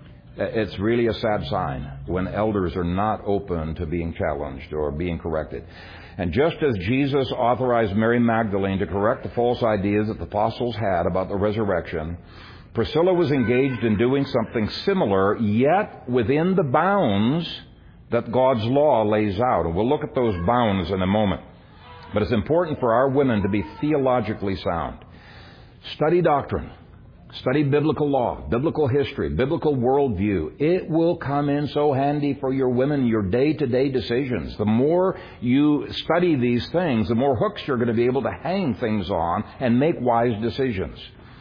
It's really a sad sign when elders are not open to being challenged or being corrected. And just as Jesus authorized Mary Magdalene to correct the false ideas that the apostles had about the resurrection, Priscilla was engaged in doing something similar, yet within the bounds that God's law lays out. And we'll look at those bounds in a moment. But it's important for our women to be theologically sound. Study doctrine. Study biblical law, biblical history, biblical worldview. It will come in so handy for your women, your day-to-day decisions. The more you study these things, the more hooks you're going to be able to hang things on and make wise decisions.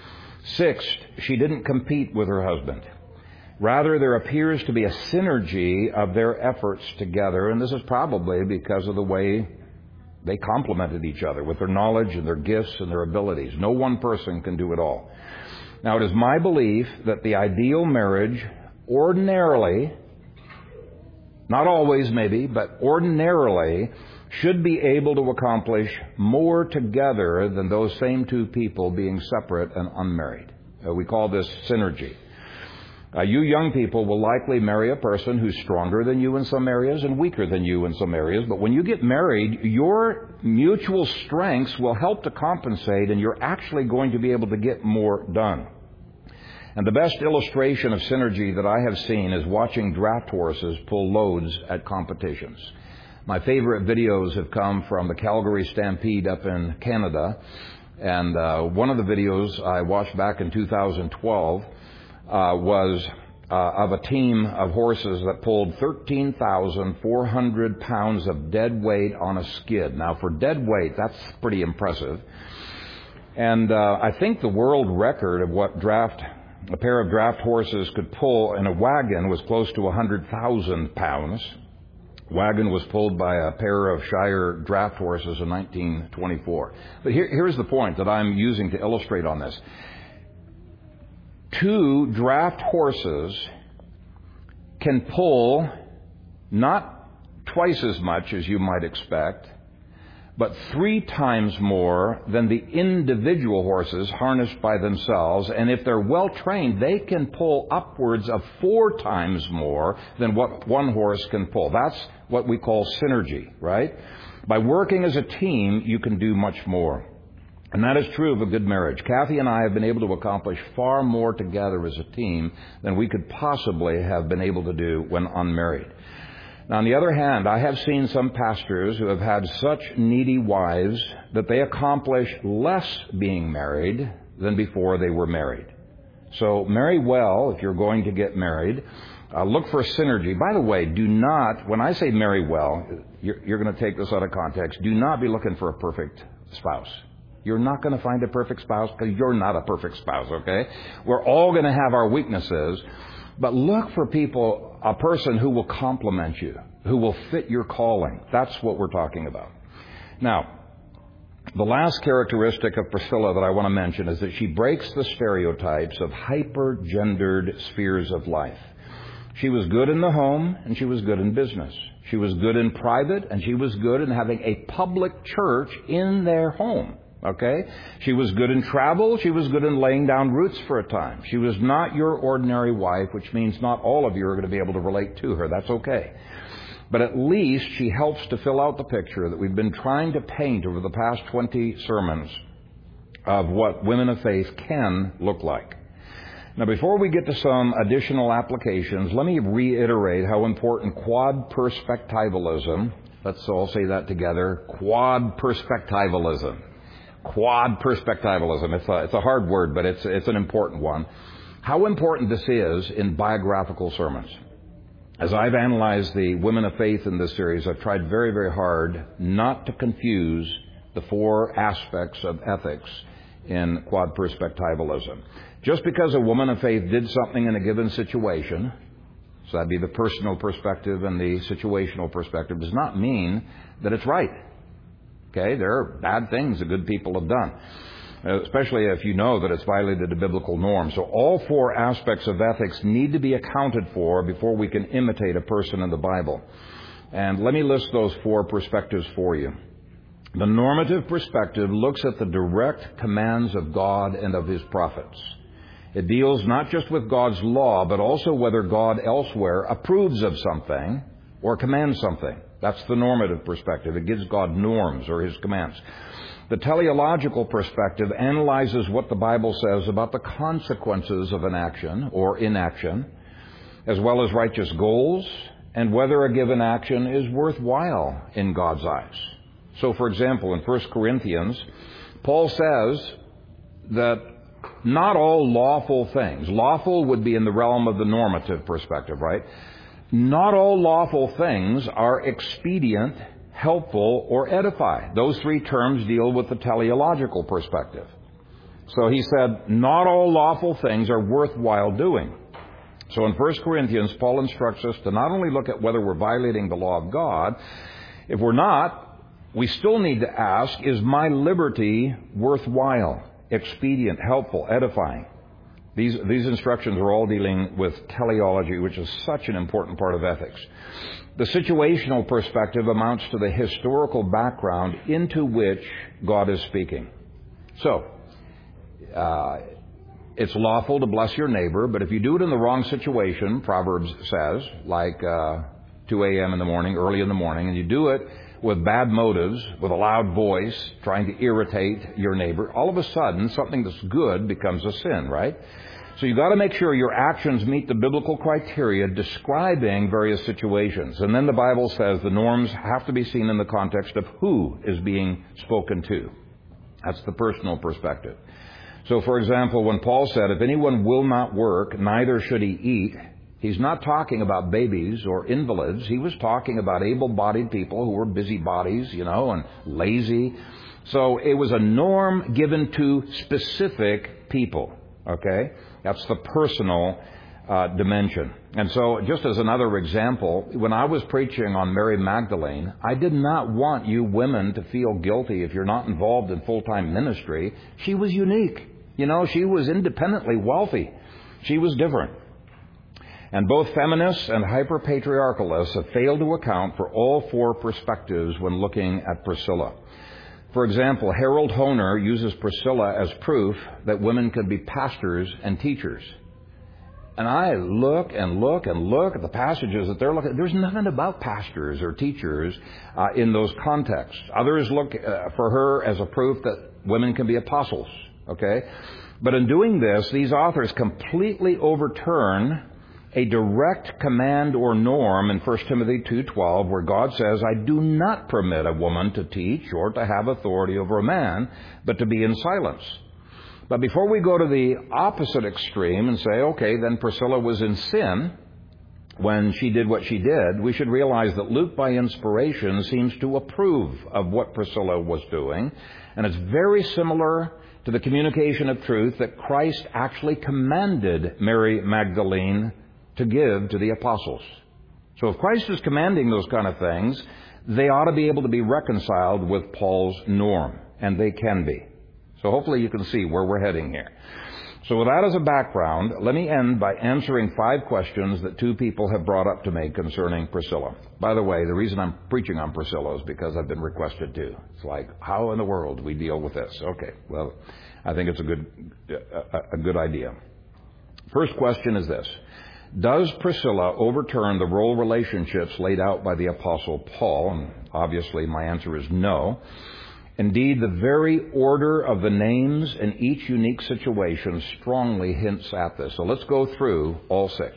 Sixth, she didn't compete with her husband. Rather, there appears to be a synergy of their efforts together, and this is probably because of the way they complemented each other with their knowledge and their gifts and their abilities. No one person can do it all. Now, it is my belief that the ideal marriage ordinarily, not always maybe, but ordinarily should be able to accomplish more together than those same two people being separate and unmarried. Uh, we call this synergy. Uh, you young people will likely marry a person who's stronger than you in some areas and weaker than you in some areas. But when you get married, your mutual strengths will help to compensate, and you're actually going to be able to get more done. And the best illustration of synergy that I have seen is watching draft horses pull loads at competitions. My favorite videos have come from the Calgary Stampede up in Canada. And uh, one of the videos I watched back in two thousand twelve uh, was uh, of a team of horses that pulled thirteen thousand four hundred pounds of dead weight on a skid. Now, for dead weight, that's pretty impressive. And uh, I think the world record of what draft a pair of draft horses could pull in a wagon was close to one hundred thousand pounds. Wagon was pulled by a pair of Shire draft horses in nineteen twenty-four. But here, here's the point that I'm using to illustrate on this. Two draft horses can pull not twice as much as you might expect, but three times more than the individual horses harnessed by themselves. And if they're well trained, they can pull upwards of four times more than what one horse can pull. That's what we call synergy, right? By working as a team, you can do much more. And that is true of a good marriage. Kathy and I have been able to accomplish far more together as a team than we could possibly have been able to do when unmarried. Now, on the other hand, I have seen some pastors who have had such needy wives that they accomplish less being married than before they were married. So marry well if you're going to get married. Uh, look for synergy. By the way, do not, when I say marry well, you're, you're going to take this out of context. Do not be looking for a perfect spouse. You're not going to find a perfect spouse because you're not a perfect spouse, okay? We're all going to have our weaknesses. But look for people, a person who will complement you, who will fit your calling. That's what we're talking about. Now, The last characteristic of Priscilla that I want to mention is that she breaks the stereotypes of hyper-gendered spheres of life. She was good in the home, and she was good in business. She was good in private, and she was good in having a public church in their home. Okay? She was good in travel. She was good in laying down roots for a time. She was not your ordinary wife, which means not all of you are going to be able to relate to her. That's okay. But at least she helps to fill out the picture that we've been trying to paint over the past twenty sermons of what women of faith can look like. Now, before we get to some additional applications, let me reiterate how important quad perspectivalism, let's all say that together, quad perspectivalism. Quad perspectivalism. It's a, it's a hard word, but it's, it's an important one. How important this is in biographical sermons. As I've analyzed the women of faith in this series, I've tried very, very hard not to confuse the four aspects of ethics in quad perspectivalism. Just because a woman of faith did something in a given situation, so that'd be the personal perspective and the situational perspective, does not mean that it's right. Okay, there are bad things that good people have done, especially if you know that it's violated a biblical norm. So all four aspects of ethics need to be accounted for before we can imitate a person in the Bible. And let me list those four perspectives for you. The normative perspective looks at the direct commands of God and of His prophets. It deals not just with God's law, but also whether God elsewhere approves of something or commands something. That's the normative perspective. It gives God norms or His commands. The teleological perspective analyzes what the Bible says about the consequences of an action or inaction, as well as righteous goals, and whether a given action is worthwhile in God's eyes. So, for example, in First Corinthians, Paul says that not all lawful things, lawful would be in the realm of the normative perspective, right? Not all lawful things are expedient, helpful, or edify. Those three terms deal with the teleological perspective. So he said, not all lawful things are worthwhile doing. So in First Corinthians, Paul instructs us to not only look at whether we're violating the law of God. If we're not, we still need to ask, is my liberty worthwhile, expedient, helpful, edifying? These, these instructions are all dealing with teleology, which is such an important part of ethics. The situational perspective amounts to the historical background into which God is speaking. So, uh, it's lawful to bless your neighbor, but if you do it in the wrong situation, Proverbs says, like uh, two a.m. in the morning, early in the morning, and you do it with bad motives, with a loud voice, trying to irritate your neighbor, all of a sudden, something that's good becomes a sin, right? So you've got to make sure your actions meet the biblical criteria describing various situations. And then the Bible says the norms have to be seen in the context of who is being spoken to. That's the personal perspective. So, for example, when Paul said, if anyone will not work, neither should he eat, he's not talking about babies or invalids. He was talking about able-bodied people who were busybodies, you know, and lazy. So it was a norm given to specific people, okay? That's the personal uh, dimension. And so just as another example, when I was preaching on Mary Magdalene, I did not want you women to feel guilty if you're not involved in full-time ministry. She was unique. You know, she was independently wealthy. She was different. And both feminists and hyper-patriarchalists have failed to account for all four perspectives when looking at Priscilla. For example, Harold Hoehner uses Priscilla as proof that women could be pastors and teachers. And I look and look and look at the passages that they're looking at. There's nothing about pastors or teachers uh, in those contexts. Others look uh, for her as a proof that women can be apostles. Okay? But in doing this, these authors completely overturn a direct command or norm in First Timothy two twelve, where God says, I do not permit a woman to teach or to have authority over a man, but to be in silence. But before we go to the opposite extreme and say, okay, then Priscilla was in sin when she did what she did, we should realize that Luke, by inspiration, seems to approve of what Priscilla was doing. And it's very similar to the communication of truth that Christ actually commanded Mary Magdalene to give to the apostles. So if Christ is commanding those kind of things, they ought to be able to be reconciled with Paul's norm. and they can be. So hopefully you can see where we're heading here. So with that as a background, let me end by answering five questions that two people have brought up to me concerning Priscilla. By the way, the reason I'm preaching on Priscilla is because I've been requested to. It's like, how in the world do we deal with this? Okay, well, I think it's a good, a, a good idea. First question is this. Does Priscilla overturn the role relationships laid out by the Apostle Paul? And obviously my answer is no. Indeed, the very order of the names in each unique situation strongly hints at this. So let's go through all six.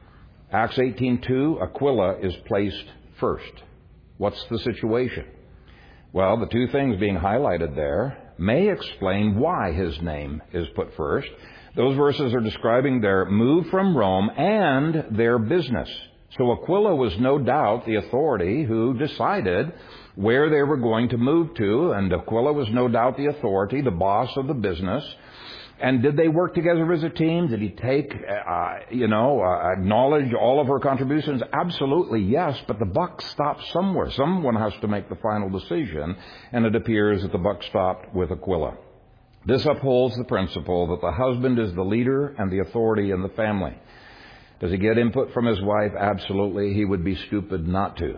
Acts eighteen two, Aquila is placed first. What's the situation? Well, the two things being highlighted there may explain why his name is put first. Those verses are describing their move from Rome and their business. So Aquila was no doubt the authority who decided where they were going to move to, and Aquila was no doubt the authority, the boss of the business. And did they work together as a team? Did he take, uh, you know, uh, acknowledge all of her contributions? Absolutely, yes, but the buck stopped somewhere. Someone has to make the final decision, and it appears that the buck stopped with Aquila. This upholds the principle that the husband is the leader and the authority in the family. Does he get input from his wife? Absolutely. He would be stupid not to.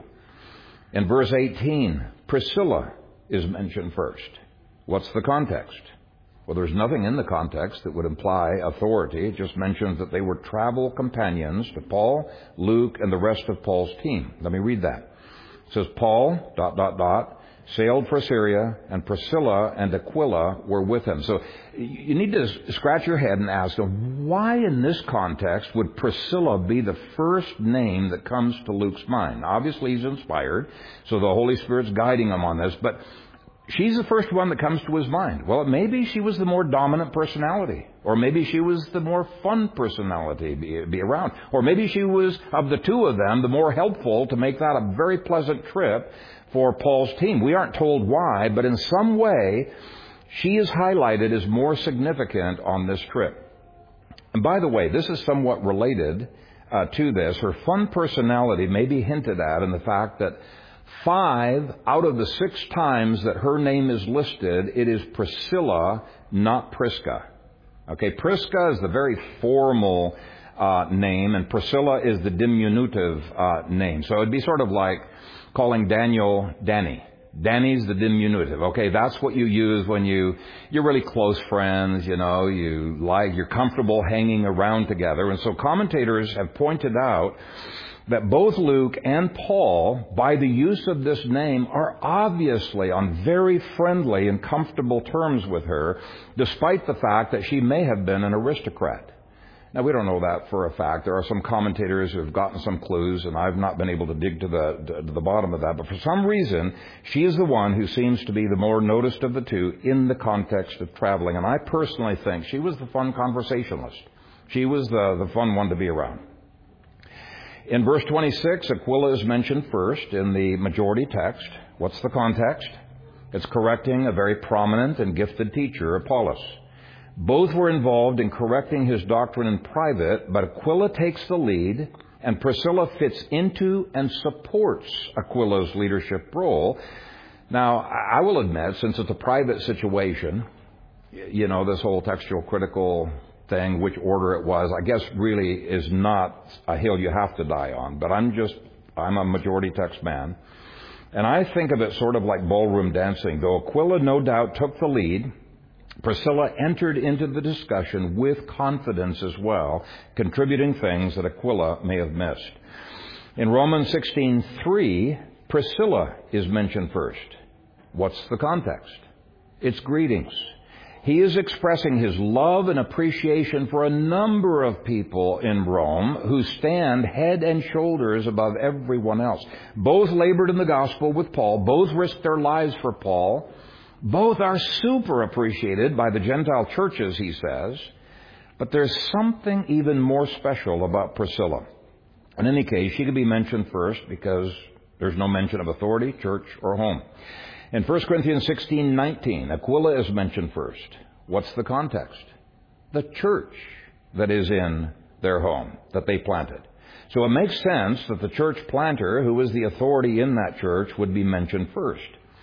In verse eighteen, Priscilla is mentioned first. What's the context? Well, there's nothing in the context that would imply authority. It just mentions that they were travel companions to Paul, Luke, and the rest of Paul's team. Let me read that. It says, Paul, dot, dot, dot, sailed for Syria, and Priscilla and Aquila were with him. So you need to scratch your head and ask, why in this context would Priscilla be the first name that comes to Luke's mind? Obviously, he's inspired, so the Holy Spirit's guiding him on this, but she's the first one that comes to his mind. Well, maybe she was the more dominant personality, or maybe she was the more fun personality be, be around, or maybe she was, of the two of them, the more helpful to make that a very pleasant trip for Paul's team. We aren't told why, but in some way, she is highlighted as more significant on this trip. And by the way, this is somewhat related uh, to this. Her fun personality may be hinted at in the fact that five out of the six times that her name is listed, it is Priscilla, not Prisca. Okay, Prisca is the very formal uh, name, and Priscilla is the diminutive uh, name. So it'd be sort of like calling Daniel Danny. Danny's the diminutive. Okay, that's what you use when you, you're really close friends, you know, you like, you're comfortable hanging around together. And so commentators have pointed out that both Luke and Paul, by the use of this name, are obviously on very friendly and comfortable terms with her, despite the fact that she may have been an aristocrat. Now, we don't know that for a fact. There are some commentators who have gotten some clues, and I've not been able to dig to the to the bottom of that. But for some reason, she is the one who seems to be the more noticed of the two in the context of traveling. And I personally think she was the fun conversationalist. She was the, the fun one to be around. In verse twenty-six, Aquila is mentioned first in the majority text. What's the context? It's correcting a very prominent and gifted teacher, Apollos. Both were involved in correcting his doctrine in private, but Aquila takes the lead, and Priscilla fits into and supports Aquila's leadership role. Now, I will admit, since it's a private situation, you know, this whole textual critical thing, which order it was, I guess really is not a hill you have to die on. But I'm just, I'm a majority text man. And I think of it sort of like ballroom dancing. Though Aquila no doubt took the lead, Priscilla entered into the discussion with confidence as well, contributing things that Aquila may have missed. In Romans sixteen three, Priscilla is mentioned first. What's the context? It's greetings. He is expressing his love and appreciation for a number of people in Rome who stand head and shoulders above everyone else. Both labored in the gospel with Paul. Both risked their lives for Paul. Both are super appreciated by the Gentile churches, he says. But there's something even more special about Priscilla. In any case, she could be mentioned first because there's no mention of authority, church, or home. In First Corinthians sixteen nineteen, Aquila is mentioned first. What's the context? The church that is in their home, that they planted. So it makes sense that the church planter, who is the authority in that church, would be mentioned first.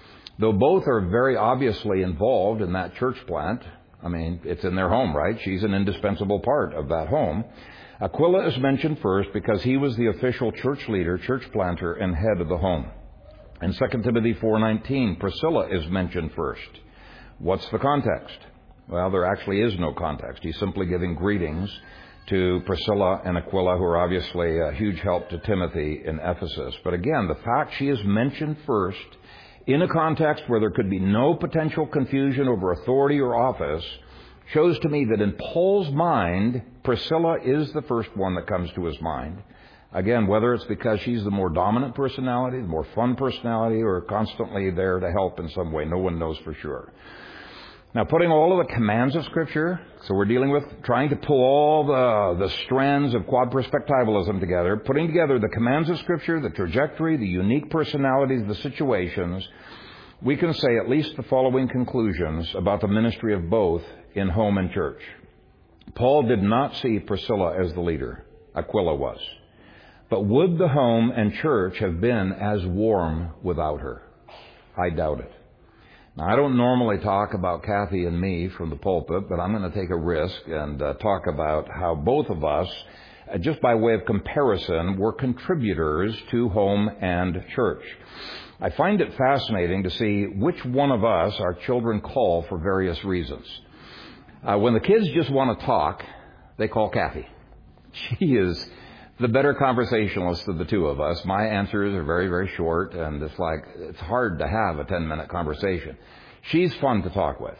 Though both are very obviously involved in that church plant, I mean, it's in their home, right? She's an indispensable part of that home. Aquila is mentioned first because he was the official church leader, church planter, and head of the home. In Second Timothy four nineteen, Priscilla is mentioned first. What's the context? Well, there actually is no context. He's simply giving greetings to Priscilla and Aquila, who are obviously a huge help to Timothy in Ephesus. But again, the fact she is mentioned first in a context where there could be no potential confusion over authority or office shows to me that in Paul's mind, Priscilla is the first one that comes to his mind. Again, whether it's because she's the more dominant personality, the more fun personality, or constantly there to help in some way, no one knows for sure. Now, putting all of the commands of Scripture, so we're dealing with trying to pull all the, the strands of quad perspectivalism together, putting together the commands of Scripture, the trajectory, the unique personalities, the situations, we can say at least the following conclusions about the ministry of both in home and church. Paul did not see Priscilla as the leader. Aquila was. But would the home and church have been as warm without her? I doubt it. Now, I don't normally talk about Kathy and me from the pulpit, but I'm going to take a risk and uh, talk about how both of us, uh, just by way of comparison, were contributors to home and church. I find it fascinating to see which one of us our children call for various reasons. Uh, when the kids just want to talk, they call Kathy. She is the better conversationalist of the two of us. My answers are very, very short, and it's like, it's hard to have a ten-minute conversation. She's fun to talk with.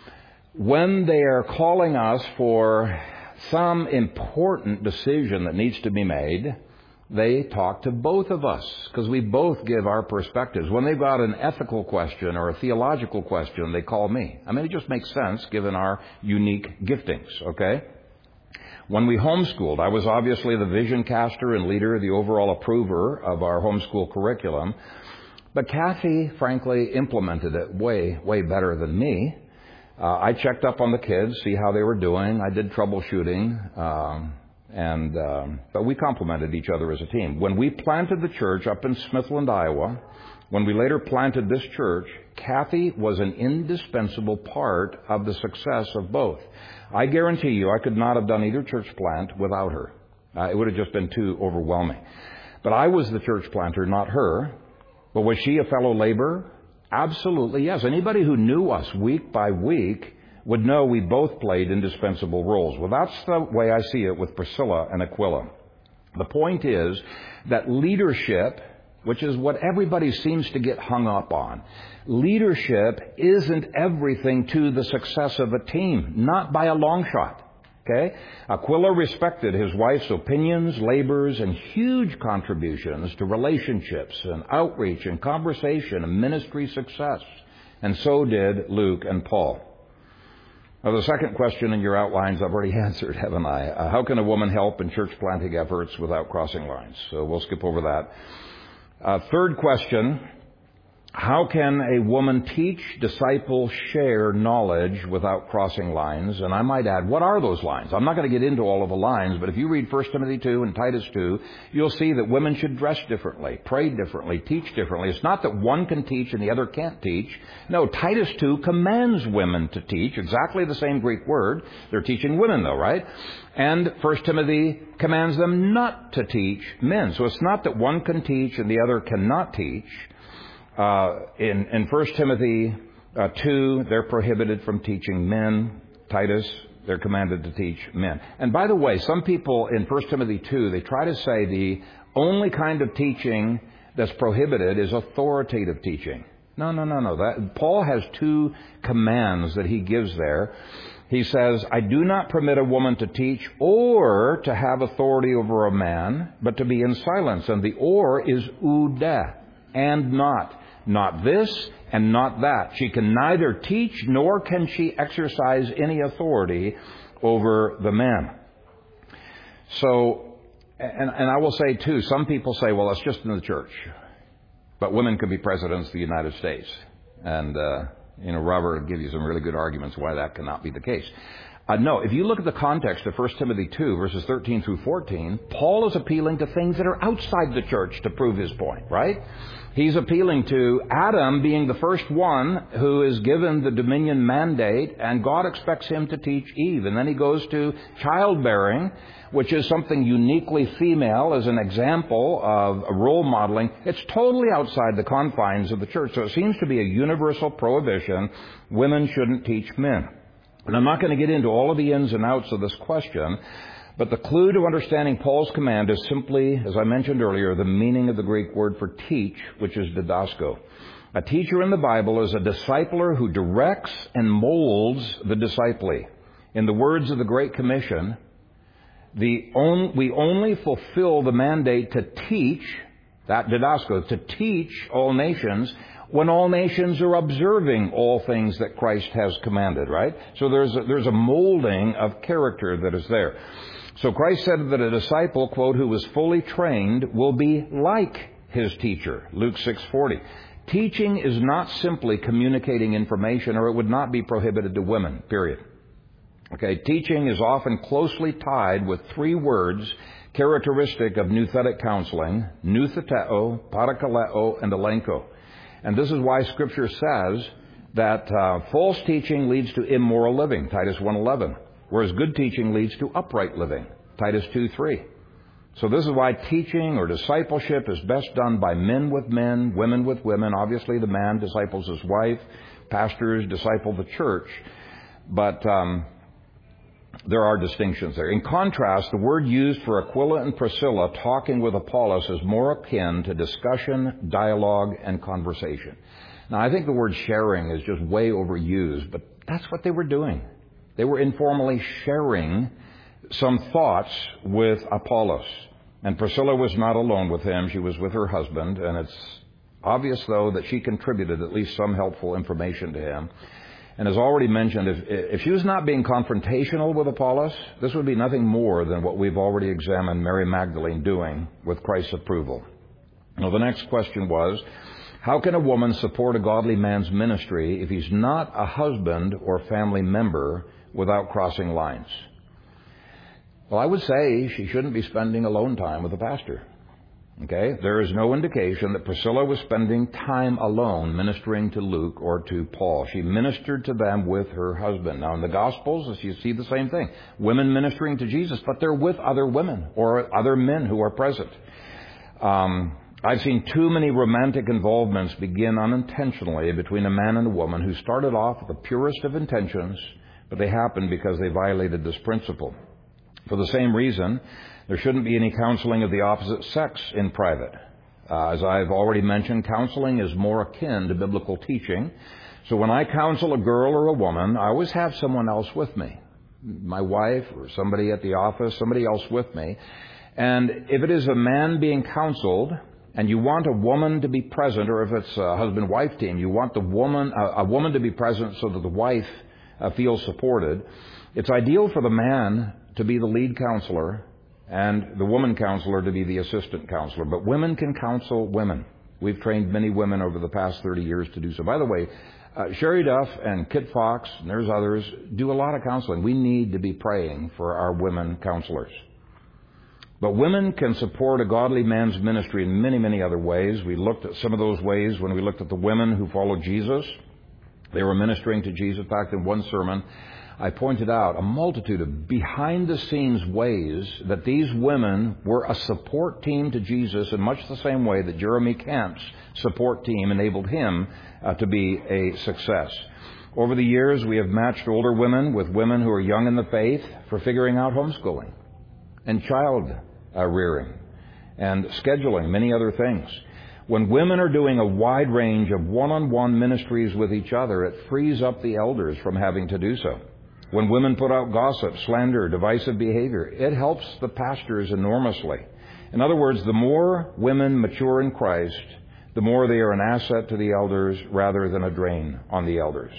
When they are calling us for some important decision that needs to be made, they talk to both of us, because we both give our perspectives. When they've got an ethical question or a theological question, they call me. I mean, it just makes sense given our unique giftings, okay? When we homeschooled, I was obviously the vision caster and leader, the overall approver of our homeschool curriculum. But Kathy, frankly, implemented it way, way better than me. Uh, I checked up on the kids, see how they were doing. I did troubleshooting, um, and um, but we complemented each other as a team. When we planted the church up in Smithland, Iowa, when we later planted this church, Kathy was an indispensable part of the success of both. I guarantee you I could not have done either church plant without her. Uh, it would have just been too overwhelming. But I was the church planter, not her. But was she a fellow laborer? Absolutely, yes. Anybody who knew us week by week would know we both played indispensable roles. Well, that's the way I see it with Priscilla and Aquila. The point is that leadership, which is what everybody seems to get hung up on, leadership isn't everything to the success of a team, not by a long shot. Okay? Aquila respected his wife's opinions, labors, and huge contributions to relationships and outreach and conversation and ministry success. And so did Luke and Paul. Now, the second question in your outlines I've already answered, haven't I? Uh, how can a woman help in church planting efforts without crossing lines? So we'll skip over that. Uh, third question, how can a woman teach, disciple, share knowledge without crossing lines? And I might add, what are those lines? I'm not going to get into all of the lines, but if you read First Timothy two and Titus two, you'll see that women should dress differently, pray differently, teach differently. It's not that one can teach and the other can't teach. No, Titus two commands women to teach, exactly the same Greek word. They're teaching women though, right? And First Timothy commands them not to teach men. So it's not that one can teach and the other cannot teach. Uh, in, in First Timothy uh, two, they're prohibited from teaching men. Titus, they're commanded to teach men. And by the way, some people in First Timothy two, they try to say the only kind of teaching that's prohibited is authoritative teaching. No, no, no, no. That, Paul has two commands that he gives there. He says, I do not permit a woman to teach or to have authority over a man, but to be in silence. And the or is oude, and not. Not this and not that. She can neither teach nor can she exercise any authority over the man. So, and, and I will say too, some people say, well, it's just in the church. But women could be presidents of the United States. And, uh, you know, Robert will give you some really good arguments why that cannot be the case. Uh, no, if you look at the context of First Timothy two, verses thirteen through fourteen, Paul is appealing to things that are outside the church to prove his point, right? He's appealing to Adam being the first one who is given the dominion mandate, and God expects him to teach Eve. And then he goes to childbearing, which is something uniquely female as an example of role modeling. It's totally outside the confines of the church. So it seems to be a universal prohibition. Women shouldn't teach men. And I'm not going to get into all of the ins and outs of this question, but the clue to understanding Paul's command is simply, as I mentioned earlier, the meaning of the Greek word for teach, which is didasko. A teacher in the Bible is a discipler who directs and molds the disciplee. In the words of the Great Commission, the on, we only fulfill the mandate to teach, that didasko, to teach all nations, when all nations are observing all things that Christ has commanded, right? So there's a, there's a molding of character that is there. So Christ said that a disciple, quote, who is fully trained will be like his teacher, Luke six forty. Teaching is not simply communicating information, or it would not be prohibited to women, period. Okay, teaching is often closely tied with three words characteristic of nouthetic counseling: noutheteo, parakaleo, and elenko. And this is why Scripture says that uh, false teaching leads to immoral living, Titus one eleven, whereas good teaching leads to upright living, Titus two three. So this is why teaching or discipleship is best done by men with men, women with women. Obviously, the man disciples his wife, pastors disciple the church, but um, there are distinctions there. In contrast, the word used for Aquila and Priscilla talking with Apollos is more akin to discussion, dialogue, and conversation. Now, I think the word sharing is just way overused, but that's what they were doing. They were informally sharing some thoughts with Apollos. And Priscilla was not alone with him. She was with her husband, and it's obvious, though, that she contributed at least some helpful information to him. And as already mentioned, if, if she was not being confrontational with Apollos, this would be nothing more than what we've already examined Mary Magdalene doing with Christ's approval. Now, the next question was, how can a woman support a godly man's ministry if he's not a husband or family member without crossing lines? Well, I would say she shouldn't be spending alone time with the pastor. Okay? There is no indication that Priscilla was spending time alone ministering to Luke or to Paul. She ministered to them with her husband. Now, in the Gospels, you see the same thing. Women ministering to Jesus, but they're with other women or other men who are present. Um, I've seen too many romantic involvements begin unintentionally between a man and a woman who started off with the purest of intentions, but they happened because they violated this principle. For the same reason, there shouldn't be any counseling of the opposite sex in private. Uh, as I've already mentioned, counseling is more akin to biblical teaching. So when I counsel a girl or a woman, I always have someone else with me. My wife or somebody at the office, somebody else with me. And if it is a man being counseled and you want a woman to be present, or if it's a husband-wife team, you want the woman, a, a woman to be present so that the wife uh, feels supported, it's ideal for the man to be the lead counselor and the woman counselor to be the assistant counselor. But women can counsel women. We've trained many women over the past thirty years to do so. By the way, uh, Sherry Duff and Kit Fox, and there's others, do a lot of counseling. We need to be praying for our women counselors. But women can support a godly man's ministry in many, many other ways. We looked at some of those ways when we looked at the women who followed Jesus. They were ministering to Jesus. In fact, in one sermon, I pointed out a multitude of behind-the-scenes ways that these women were a support team to Jesus in much the same way that Jeremy Camp's support team enabled him uh, to be a success. Over the years, we have matched older women with women who are young in the faith for figuring out homeschooling and child uh, rearing and scheduling, many other things. When women are doing a wide range of one-on-one ministries with each other, it frees up the elders from having to do so. When women put out gossip, slander, divisive behavior, it helps the pastors enormously. In other words, the more women mature in Christ, the more they are an asset to the elders rather than a drain on the elders.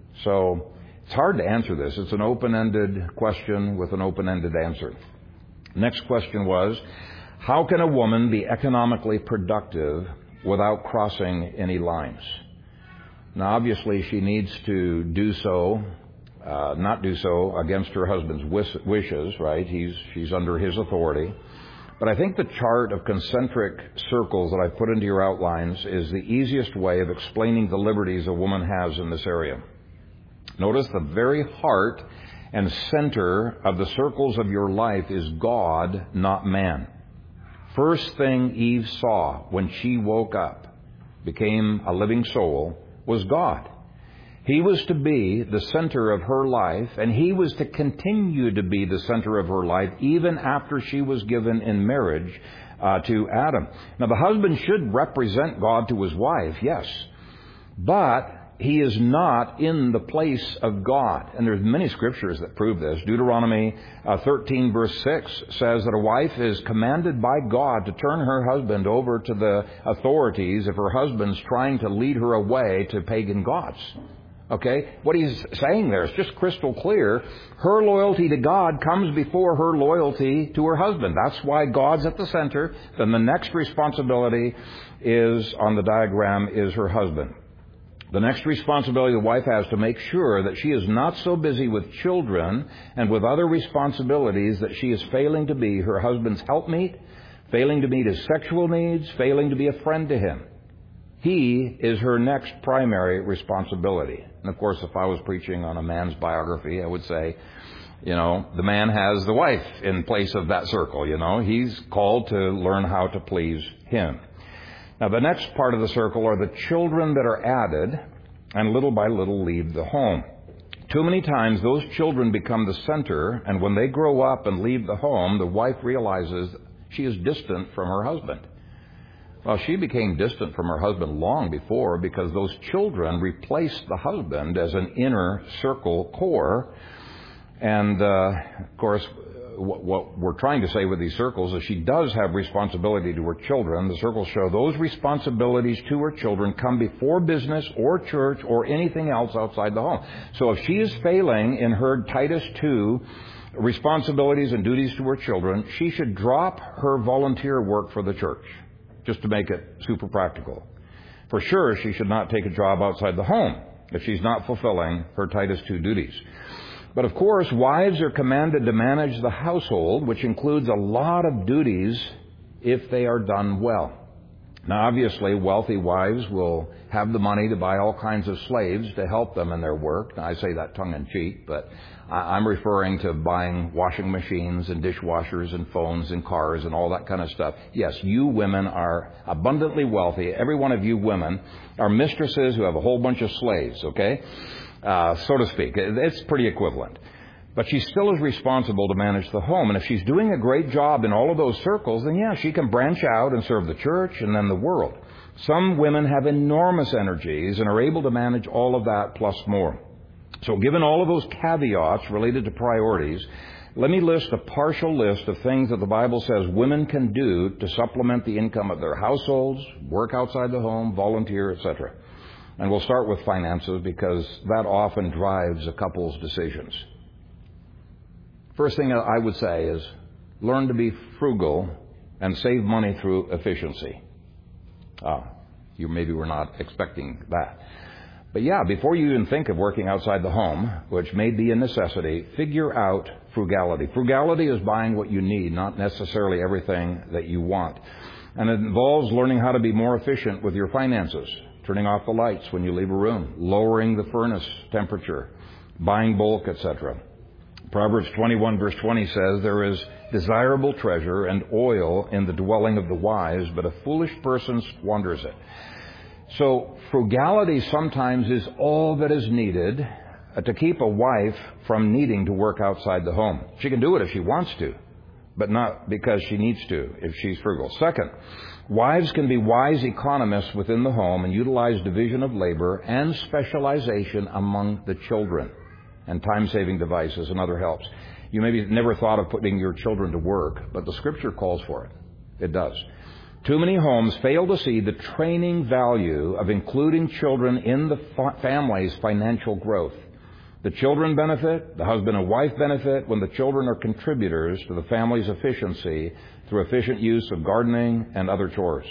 So it's hard to answer this. It's an open-ended question with an open-ended answer. Next question was, how can a woman be economically productive without crossing any lines? Now, obviously, she needs to do so uh, not do so against her husband's wish- wishes, right? He's, she's under his authority. But I think the chart of concentric circles that I put into your outlines is the easiest way of explaining the liberties a woman has in this area. Notice the very heart and center of the circles of your life is God, not man. First thing Eve saw when she woke up, became a living soul, was God. He was to be the center of her life, and He was to continue to be the center of her life even after she was given in marriage uh, to Adam. Now, the husband should represent God to his wife, yes, but he is not in the place of God. And there's many scriptures that prove this. Deuteronomy uh, thirteen verse six says that a wife is commanded by God to turn her husband over to the authorities if her husband's trying to lead her away to pagan gods. Okay? What he's saying there is just crystal clear. Her loyalty to God comes before her loyalty to her husband. That's why God's at the center. Then the next responsibility is, on the diagram, is her husband. The next responsibility the wife has to make sure that she is not so busy with children and with other responsibilities that she is failing to be her husband's helpmeet, failing to meet his sexual needs, failing to be a friend to him. He is her next primary responsibility. And of course, if I was preaching on a man's biography, I would say, you know, the man has the wife in place of that circle, you know. He's called to learn how to please him. Now, the next part of the circle are the children that are added and little by little leave the home. Too many times those children become the center, and when they grow up and leave the home, the wife realizes she is distant from her husband. Well, she became distant from her husband long before because those children replaced the husband as an inner circle core. And, uh, of course, what, what we're trying to say with these circles is she does have responsibility to her children. The circles show those responsibilities to her children come before business or church or anything else outside the home. So if she is failing in her Titus two responsibilities and duties to her children, she should drop her volunteer work for the church. Just to make it super practical. For sure, she should not take a job outside the home if she's not fulfilling her Titus two duties. But of course, wives are commanded to manage the household, which includes a lot of duties if they are done well. Now, obviously, wealthy wives will have the money to buy all kinds of slaves to help them in their work. Now, I say that tongue-in-cheek, but I'm referring to buying washing machines and dishwashers and phones and cars and all that kind of stuff. Yes, you women are abundantly wealthy. Every one of you women are mistresses who have a whole bunch of slaves, okay? Uh, so to speak. It's pretty equivalent. But she still is responsible to manage the home. And if she's doing a great job in all of those circles, then yeah, she can branch out and serve the church and then the world. Some women have enormous energies and are able to manage all of that plus more. So given all of those caveats related to priorities, let me list a partial list of things that the Bible says women can do to supplement the income of their households, work outside the home, volunteer, et cetera. And we'll start with finances because that often drives a couple's decisions. First thing I would say is learn to be frugal and save money through efficiency. Ah, you maybe were not expecting that. But yeah, before you even think of working outside the home, which may be a necessity, figure out frugality. Frugality is buying what you need, not necessarily everything that you want. And it involves learning how to be more efficient with your finances, turning off the lights when you leave a room, lowering the furnace temperature, buying bulk, et cetera. Proverbs twenty-one verse twenty says, there is desirable treasure and oil in the dwelling of the wise, but a foolish person squanders it. So frugality sometimes is all that is needed to keep a wife from needing to work outside the home. She can do it if she wants to, but not because she needs to if she's frugal. Second, wives can be wise economists within the home and utilize division of labor and specialization among the children and time-saving devices and other helps. You maybe never thought of putting your children to work, but the Scripture calls for it. It does. Too many homes fail to see the training value of including children in the fa- family's financial growth. The children benefit, the husband and wife benefit when the children are contributors to the family's efficiency through efficient use of gardening and other chores.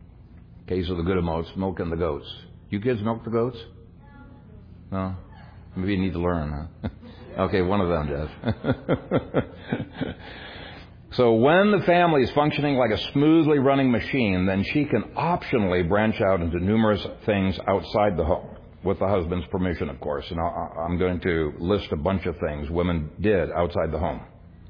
Case of the good emotes, milking the goats. You kids milk the goats? No? Maybe you need to learn, huh? Okay, one of them does. So when the family is functioning like a smoothly running machine, then she can optionally branch out into numerous things outside the home, with the husband's permission, of course. And I'm going to list a bunch of things women did outside the home.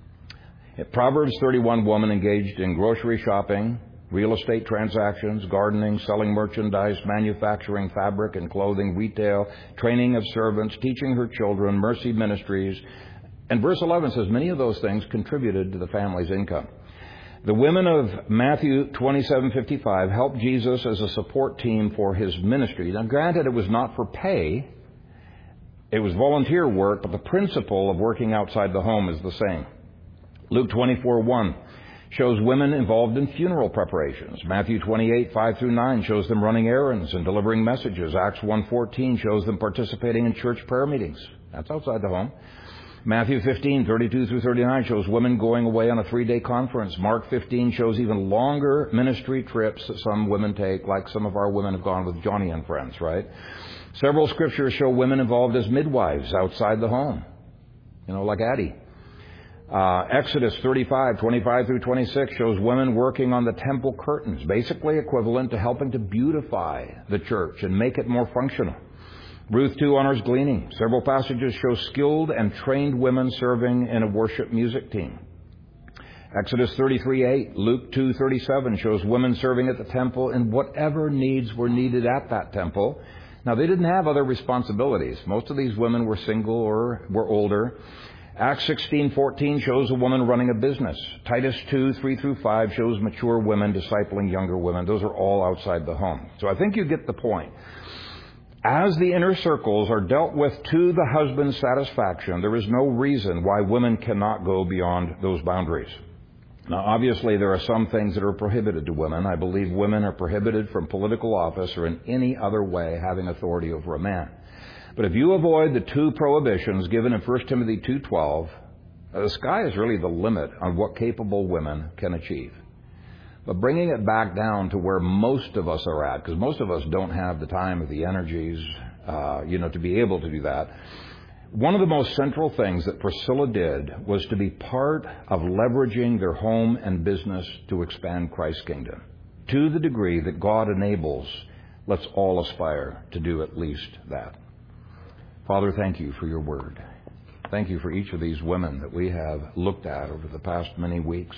Proverbs thirty-one, woman engaged in grocery shopping, real estate transactions, gardening, selling merchandise, manufacturing fabric and clothing, retail, training of servants, teaching her children, mercy ministries. And verse eleven says many of those things contributed to the family's income. The women of Matthew twenty-seven fifty-five helped Jesus as a support team for his ministry. Now, granted, it was not for pay. It was volunteer work, but the principle of working outside the home is the same. Luke twenty-four one shows women involved in funeral preparations. Matthew twenty-eight five through nine shows them running errands and delivering messages. Acts one fourteen shows them participating in church prayer meetings. That's outside the home. Matthew fifteen thirty-two through thirty-nine shows women going away on a three-day conference. Mark fifteen shows even longer ministry trips that some women take, like some of our women have gone with Johnny and friends, right? Several scriptures show women involved as midwives outside the home, you know, like Addie. Uh, Exodus thirty-five twenty-five through twenty-six shows women working on the temple curtains, basically equivalent to helping to beautify the church and make it more functional. Ruth two honors gleaning. Several passages show skilled and trained women serving in a worship music team. Exodus thirty-three eight, Luke two thirty-seven shows women serving at the temple in whatever needs were needed at that temple. Now, they didn't have other responsibilities. Most of these women were single or were older. Acts sixteen fourteen shows a woman running a business. Titus two three through five shows mature women discipling younger women. Those are all outside the home. So I think you get the point. As the inner circles are dealt with to the husband's satisfaction, there is no reason why women cannot go beyond those boundaries. Now, obviously, there are some things that are prohibited to women. I believe women are prohibited from political office or in any other way having authority over a man. But if you avoid the two prohibitions given in First Timothy two twelve, the sky is really the limit on what capable women can achieve. But bringing it back down to where most of us are at, because most of us don't have the time or the energies, uh, you know, to be able to do that. One of the most central things that Priscilla did was to be part of leveraging their home and business to expand Christ's kingdom. To the degree that God enables, let's all aspire to do at least that. Father, thank you for your word. Thank you for each of these women that we have looked at over the past many weeks.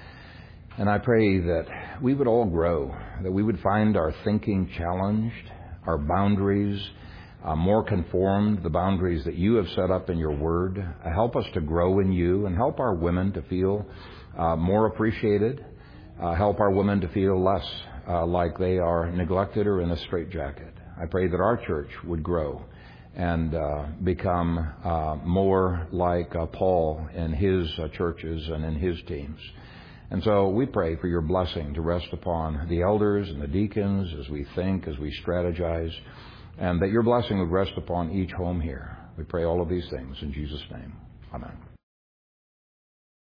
And I pray that we would all grow, that we would find our thinking challenged, our boundaries uh, more conformed, the boundaries that you have set up in your word. Uh, help us to grow in you and help our women to feel uh, more appreciated. Uh, help our women to feel less uh, like they are neglected or in a straitjacket. I pray that our church would grow and uh, become uh, more like uh, Paul in his uh, churches and in his teams. And so we pray for your blessing to rest upon the elders and the deacons as we think, as we strategize, and that your blessing would rest upon each home here. We pray all of these things in Jesus' name. Amen.